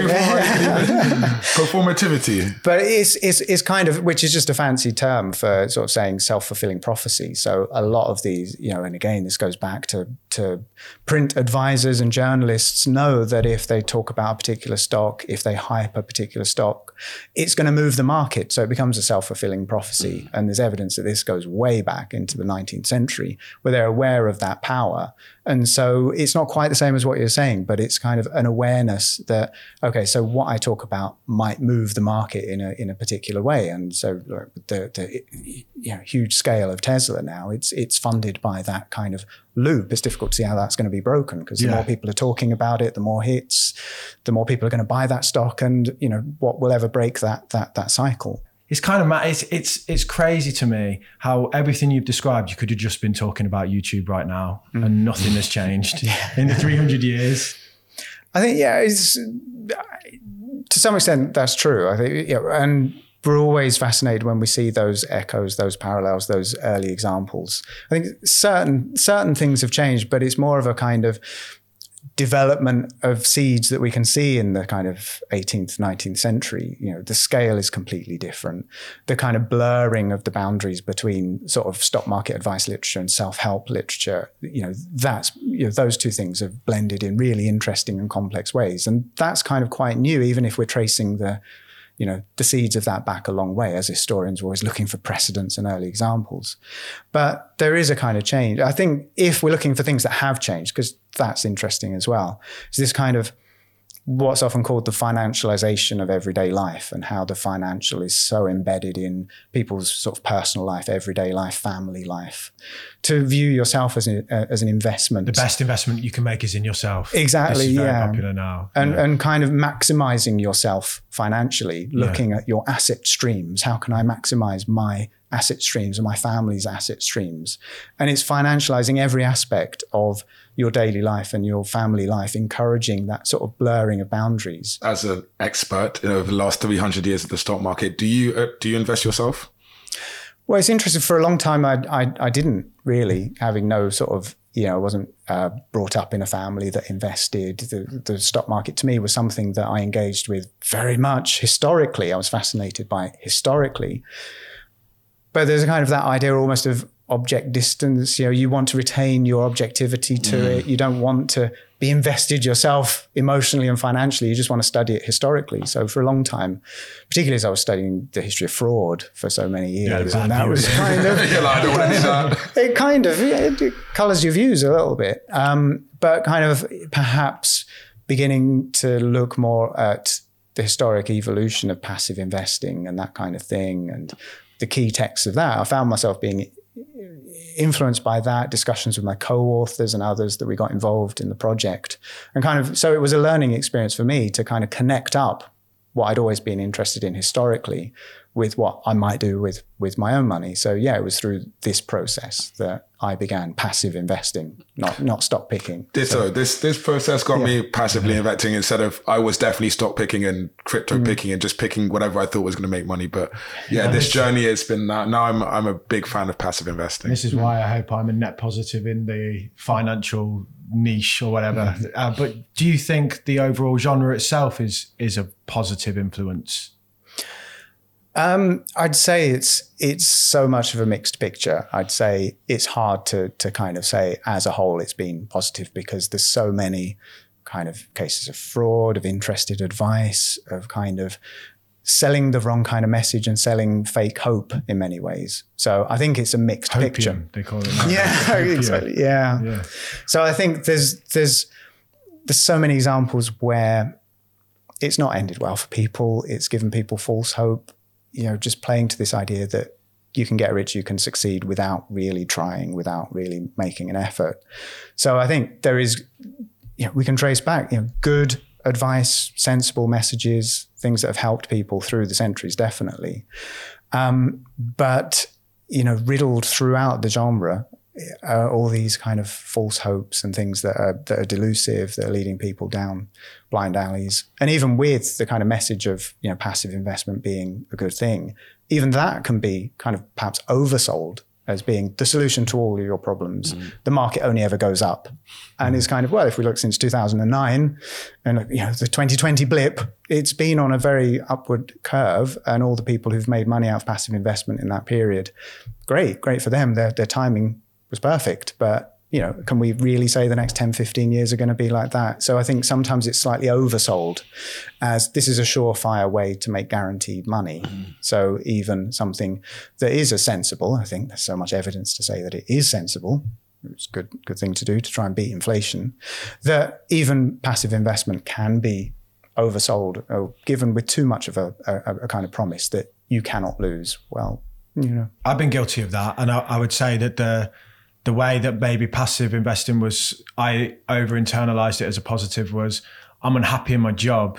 performativity. But it's kind of, which is just a fancy term for sort of saying self-fulfilling prophecy. So a lot of these, and again, this goes back to print advisors and journalists know that if they talk about a particular stock, if they hype a particular stock, it's going to move the market. So it becomes a self-fulfilling prophecy. And there's evidence that this goes way back into the 19th century where they're aware of that power. And so it's not quite the same as what you're saying, but it's kind of an awareness that, okay, so what I talk about might move the market in a particular way. And so the huge scale of Tesla now, it's funded by that kind of loop. It's difficult to see how that's going to be broken because the more people are talking about it, the more hits, the more people are going to buy that stock, and what will ever break that cycle. It's kind of mad. It's crazy to me how everything you've described, you could have just been talking about YouTube right now and nothing has changed in the 300 years. I think, it's to some extent that's true. I think, and we're always fascinated when we see those echoes, those parallels, those early examples. I think certain things have changed, but it's more of a kind of development of seeds that we can see in the kind of 18th, 19th century. The scale is completely different. The kind of blurring of the boundaries between sort of stock market advice literature and self-help literature, those two things have blended in really interesting and complex ways. And that's kind of quite new, even if we're tracing the seeds of that back a long way. As historians, we're always looking for precedents and early examples. But there is a kind of change. I think if we're looking for things that have changed, because that's interesting as well, is this kind of what's often called the financialization of everyday life, and how the financial is so embedded in people's sort of personal life, everyday life, family life. To view yourself as an investment. The best investment you can make is in yourself. Exactly, this is very popular now. And kind of maximizing yourself financially, looking at your asset streams. How can I maximize my asset streams and my family's asset streams? And it's financializing every aspect of your daily life and your family life, encouraging that sort of blurring of boundaries. As an expert over the last 300 years of the stock market, do you invest yourself? Well, it's interesting. For a long time, I didn't really, having no sort of, I wasn't brought up in a family that invested. The stock market to me was something that I engaged with very much historically. I was fascinated by it historically. But there's a kind of that idea almost of object distance. You want to retain your objectivity to it. You don't want to be invested yourself emotionally and financially. You just want to study it historically. So for a long time, particularly as I was studying the history of fraud for so many years, and that was kind of, I don't want to do that. It kind of, it colors your views a little bit. But kind of perhaps beginning to look more at the historic evolution of passive investing and that kind of thing, and the key texts of that, I found myself being influenced by that, discussions with my co-authors and others that we got involved in the project. And kind of, so it was a learning experience for me to kind of connect up what I'd always been interested in historically with what I might do with my own money. So it was through this process that I began passive investing, not stock picking. So this process got me passively investing instead of, I was definitely stock picking and crypto picking and just picking whatever I thought was going to make money. But this journey has been, now I'm a big fan of passive investing. This is why I hope I'm a net positive in the financial niche or whatever. But do you think the overall genre itself is a positive influence? I'd say it's so much of a mixed picture. I'd say it's hard to kind of say as a whole it's been positive, because there's so many kind of cases of fraud, of interested advice, of kind of selling the wrong kind of message and selling fake hope in many ways. So I think it's a mixed picture. They call it that. Yeah, exactly. Yeah. So I think there's so many examples where it's not ended well for people. It's given people false hope, just playing to this idea that you can get rich, you can succeed without really trying, without really making an effort. So I think there is, we can trace back, good advice, sensible messages, things that have helped people through the centuries, definitely. But, riddled throughout the genre, all these kind of false hopes and things that are delusive, that are leading people down blind alleys. And even with the kind of message of, passive investment being a good thing, even that can be kind of perhaps oversold as being the solution to all of your problems. The market only ever goes up. And it's kind of, well, if we look since 2009 and, the 2020 blip, it's been on a very upward curve, and all the people who've made money out of passive investment in that period, great for them. Their timing was perfect. But, can we really say the next 10, 15 years are going to be like that? So I think sometimes it's slightly oversold as this is a surefire way to make guaranteed money. So even something that is a sensible, I think there's so much evidence to say that it is sensible. It's a good thing to do to try and beat inflation, that even passive investment can be oversold or given with too much of a kind of promise that you cannot lose. Well, I've been guilty of that. And I would say that the way that maybe passive investing was, I over-internalized it as a positive, was I'm unhappy in my job.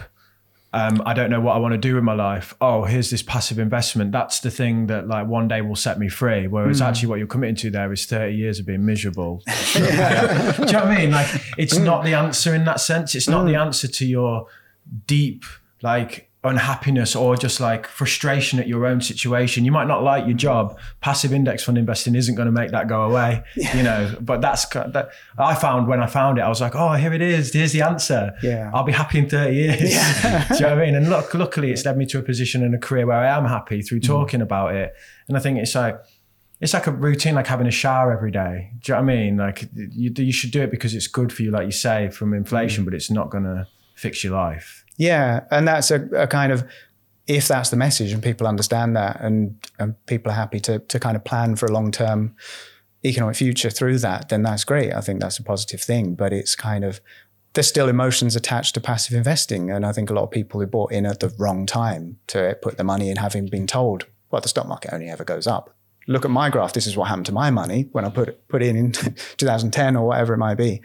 I don't know what I want to do with my life. Oh, here's this passive investment. That's the thing that like one day will set me free. Whereas actually what you're committing to there is 30 years of being miserable. Do you know what I mean? Like it's not the answer in that sense. It's not the answer to your deep like unhappiness or just like frustration at your own situation. You might not like your job. Passive index fund investing isn't going to make that go away, but that I found when I found it, I was like, oh, here it is. Here's the answer. Yeah. I'll be happy in 30 years. Yeah. Do you know what I mean? And luckily it's led me to a position in a career where I am happy through talking about it. And I think it's like a routine, like having a shower every day. Do you know what I mean? Like you should do it because it's good for you, like you say, from inflation, but it's not going to fix your life. Yeah, and that's a kind of, if that's the message and people understand that and people are happy to kind of plan for a long-term economic future through that, then that's great. I think that's a positive thing, but it's kind of, there's still emotions attached to passive investing. And I think a lot of people who bought in at the wrong time to put the money in, having been told, well, the stock market only ever goes up. Look at my graph. This is what happened to my money when I put in 2010 or whatever it might be.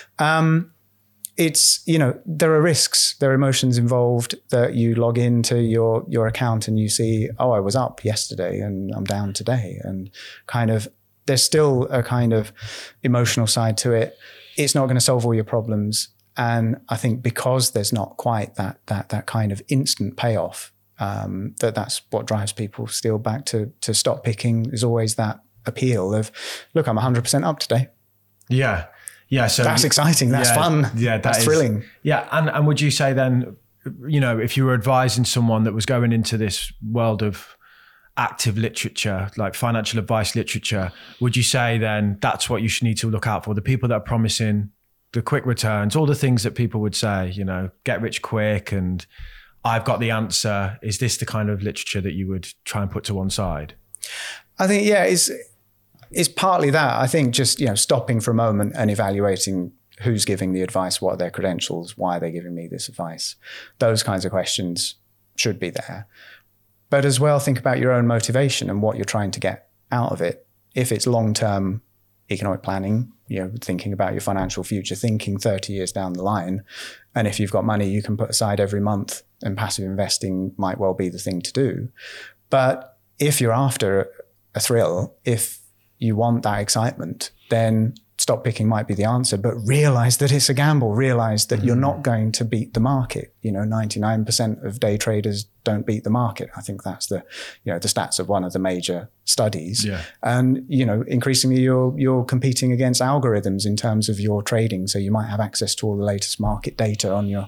It's, there are risks, there are emotions involved, that you log into your account and you see, oh, I was up yesterday and I'm down today. And kind of, there's still a kind of emotional side to it. It's not going to solve all your problems. And I think because there's not quite that kind of instant payoff, that's what drives people still back to stock picking. There's always that appeal of, look, I'm 100% up today. Yeah. Yeah, so that's exciting. That's fun. Yeah, that's thrilling. Yeah, and would you say then, if you were advising someone that was going into this world of active literature, like financial advice literature, would you say then that's what you should need to look out for? The people that are promising the quick returns, all the things that people would say, get rich quick and I've got the answer. Is this the kind of literature that you would try and put to one side? I think, it's partly that. I think just, stopping for a moment and evaluating who's giving the advice, what are their credentials, why are they giving me this advice? Those kinds of questions should be there. But as well, think about your own motivation and what you're trying to get out of it. If it's long-term economic planning, thinking about your financial future, thinking 30 years down the line, and if you've got money you can put aside every month, and passive investing might well be the thing to do. But if you're after a thrill, if you want that excitement, then stock picking might be the answer, but realize that it's a gamble, realize that you're not going to beat the market. 99% of day traders don't beat the market. I think that's the stats of one of the major studies. Yeah. And, increasingly you're competing against algorithms in terms of your trading. So you might have access to all the latest market data on your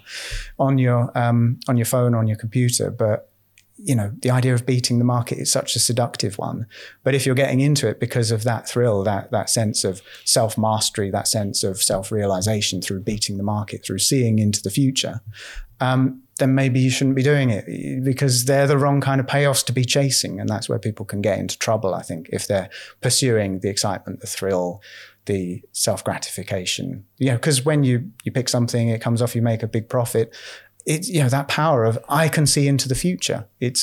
phone, on your computer, but the idea of beating the market is such a seductive one. But if you're getting into it because of that thrill, that sense of self-mastery, that sense of self-realization through beating the market, through seeing into the future, then maybe you shouldn't be doing it, because they're the wrong kind of payoffs to be chasing. And that's where people can get into trouble, I think, if they're pursuing the excitement, the thrill, the self-gratification. Because when you pick something, it comes off, you make a big profit. It's that power of I can see into the future. It's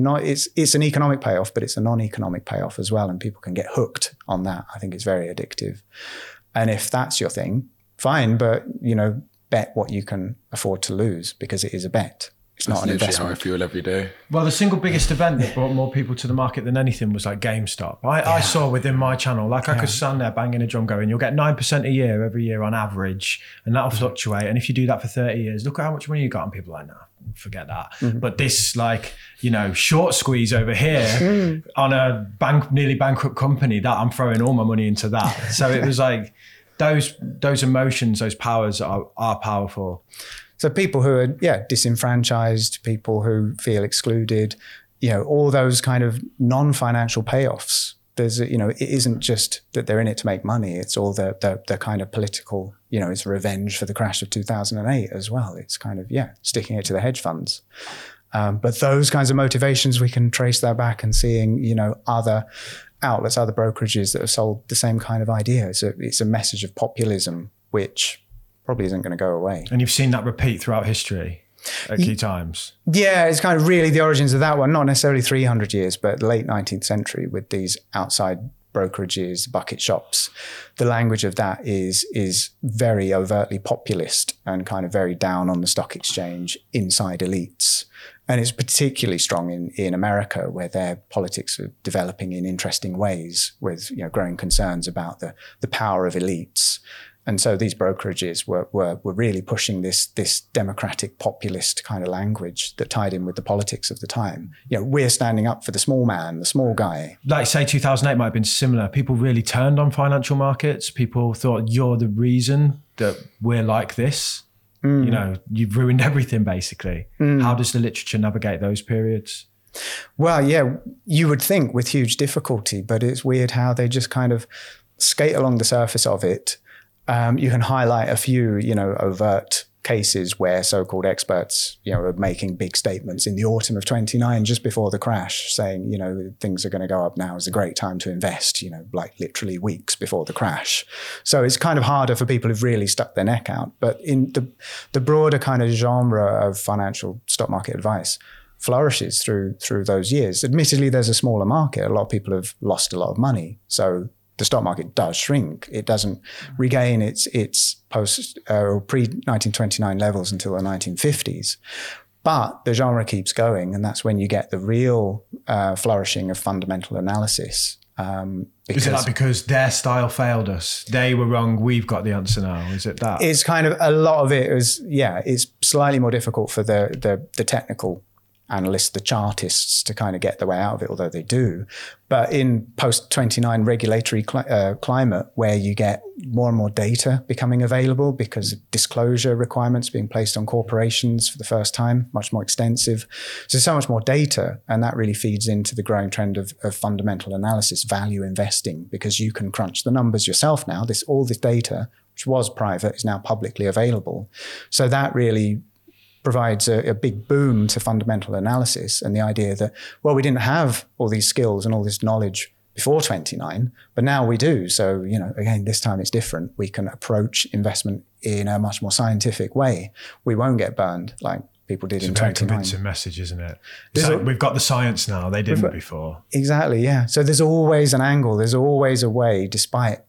an economic payoff, but it's a non-economic payoff as well, and people can get hooked on that. I think it's very addictive. And if that's your thing, fine, but bet what you can afford to lose, because it is a bet. It's not an investment. How I feel every day. Well, the single biggest event that brought more people to the market than anything was like GameStop. I saw within my channel, I could stand there banging a drum going, you'll get 9% a year every year on average, and that'll fluctuate. And if you do that for 30 years, look at how much money you got. And people are like, nah, forget that. But this short squeeze over here on a nearly bankrupt company, that I'm throwing all my money into that. So it was like those emotions, those powers are powerful. So people who are, disenfranchised, people who feel excluded, all those kind of non-financial payoffs. It isn't just that they're in it to make money. It's all the kind of political, it's revenge for the crash of 2008 as well. It's kind of, sticking it to the hedge funds. But those kinds of motivations, we can trace that back and seeing, other outlets, other brokerages that have sold the same kind of idea. So it's a message of populism, which probably isn't going to go away. And you've seen that repeat throughout history at key times. Yeah, it's kind of really the origins of that one, not necessarily 300 years, but late 19th century with these outside brokerages, bucket shops. The language of that is very overtly populist and kind of very down on the stock exchange, inside elites. And it's particularly strong in America, where their politics are developing in interesting ways, with growing concerns about the power of elites. And so these brokerages were really pushing this democratic populist kind of language that tied in with the politics of the time. We're standing up for the small man, the small guy. Like say 2008 might have been similar. People really turned on financial markets. People thought, you're the reason that we're like this. You've ruined everything basically. How does the literature navigate those periods? Well, you would think with huge difficulty, but it's weird how they just kind of skate along the surface of it. You can highlight a few, overt cases where so-called experts, are making big statements in the autumn of 29, just before the crash, saying, things are going to go up now. It's a great time to invest, like literally weeks before the crash. So it's kind of harder for people who've really stuck their neck out. But in the broader kind of genre of financial stock market advice flourishes through those years. Admittedly, there's a smaller market. A lot of people have lost a lot of money. So the stock market does shrink. It doesn't regain its post pre-1929 levels until the 1950s. But the genre keeps going, and that's when you get the real flourishing of fundamental analysis. Is it like because their style failed us? They were wrong, we've got the answer now. Is it that? It's kind of, a lot of it is, it's slightly more difficult for the technical analysts, the chartists, to kind of get the way out of it, although they do. But in post-29 regulatory climate, where you get more and more data becoming available because of disclosure requirements being placed on corporations for the first time, much more extensive. So much more data, and that really feeds into the growing trend of fundamental analysis, value investing, because you can crunch the numbers yourself now. All this data, which was private, is now publicly available. So that really provides a big boom to fundamental analysis, and the idea that, well, we didn't have all these skills and all this knowledge before 29, but now we do. So, again, this time it's different. We can approach investment in a much more scientific way. We won't get burned like people did in 29. It's a very convincing message, isn't it? We've got the science now. They didn't before. Exactly, yeah. So there's always an angle. There's always a way, despite,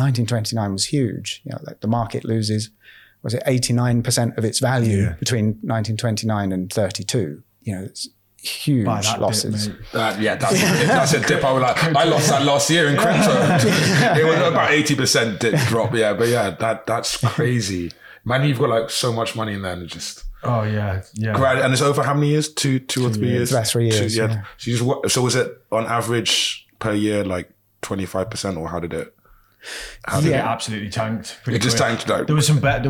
1929 was huge. Like the market loses, was it 89% of its value between 1929 and 32? huge Buy that losses. dip, mate. That's a dip. I lost that last year in crypto. It was about 80% dip drop. Yeah, but yeah, that's crazy. Man, you've got like so much money in there and just. Oh yeah. And it's over how many years? Two or 3 years? It's about 3 years. Yeah. So was it on average per year like 25%, or how did it? It absolutely tanked. It just tanked. Like, There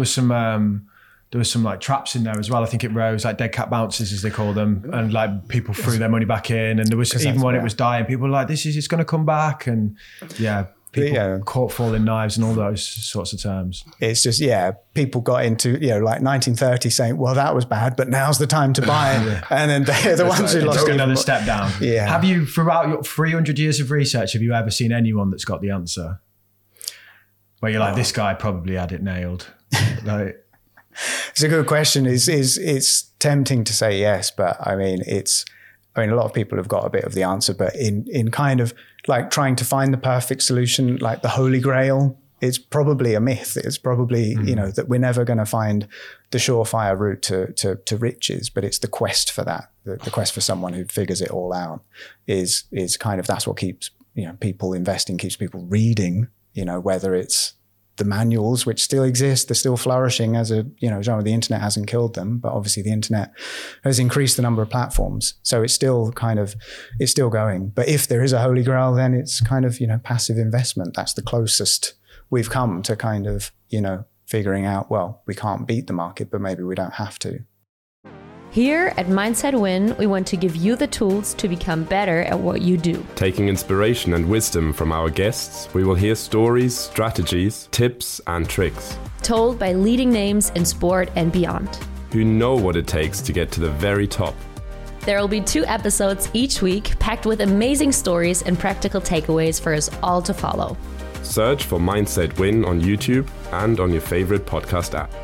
was some like traps in there as well. I think it rose, like dead cat bounces as they call them, and like people threw their money back in. And there was even when it was dying, people were like, it's going to come back. And people caught falling knives and all those sorts of terms. It's just, people got into, like 1930 saying, well, that was bad, but now's the time to buy it. And then they're the ones who lost it. Another step down. Yeah. Have you, throughout your 300 years of research, have you ever seen anyone that's got the answer? Where you're like, this guy probably had it nailed. Like, it's a good question. It's tempting to say yes, but I mean, a lot of people have got a bit of the answer, but in kind of like trying to find the perfect solution, like the Holy Grail, it's probably a myth. It's probably, that we're never going to find the surefire route to riches, but it's the quest for that. The quest for someone who figures it all out is kind of, that's what keeps, people investing, keeps people reading, whether it's the manuals, which still exist, they're still flourishing as a genre. The internet hasn't killed them, but obviously the internet has increased the number of platforms. So it's still going. But if there is a Holy Grail, then it's kind of, passive investment. That's the closest we've come to kind of, figuring out, well, we can't beat the market, but maybe we don't have to. Here at Mindset Win, we want to give you the tools to become better at what you do. Taking inspiration and wisdom from our guests, we will hear stories, strategies, tips, and tricks. Told by leading names in sport and beyond. Who know what it takes to get to the very top. There will be 2 episodes each week, packed with amazing stories and practical takeaways for us all to follow. Search for Mindset Win on YouTube and on your favorite podcast app.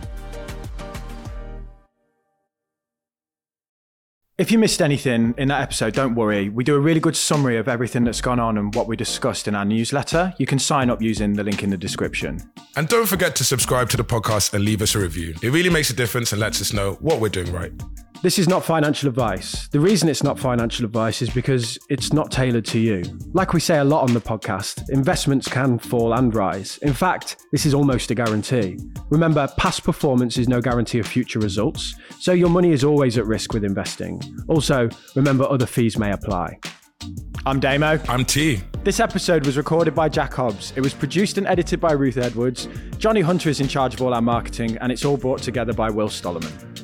If you missed anything in that episode, don't worry. We do a really good summary of everything that's gone on and what we discussed in our newsletter. You can sign up using the link in the description. And don't forget to subscribe to the podcast and leave us a review. It really makes a difference and lets us know what we're doing right. This is not financial advice. The reason it's not financial advice is because it's not tailored to you. Like we say a lot on the podcast, investments can fall and rise. In fact, this is almost a guarantee. Remember, past performance is no guarantee of future results, so your money is always at risk with investing. Also, remember other fees may apply. I'm Damo. I'm T. This episode was recorded by Jack Hobbs. It was produced and edited by Ruth Edwards. Johnny Hunter is in charge of all our marketing, and it's all brought together by Will Stollerman.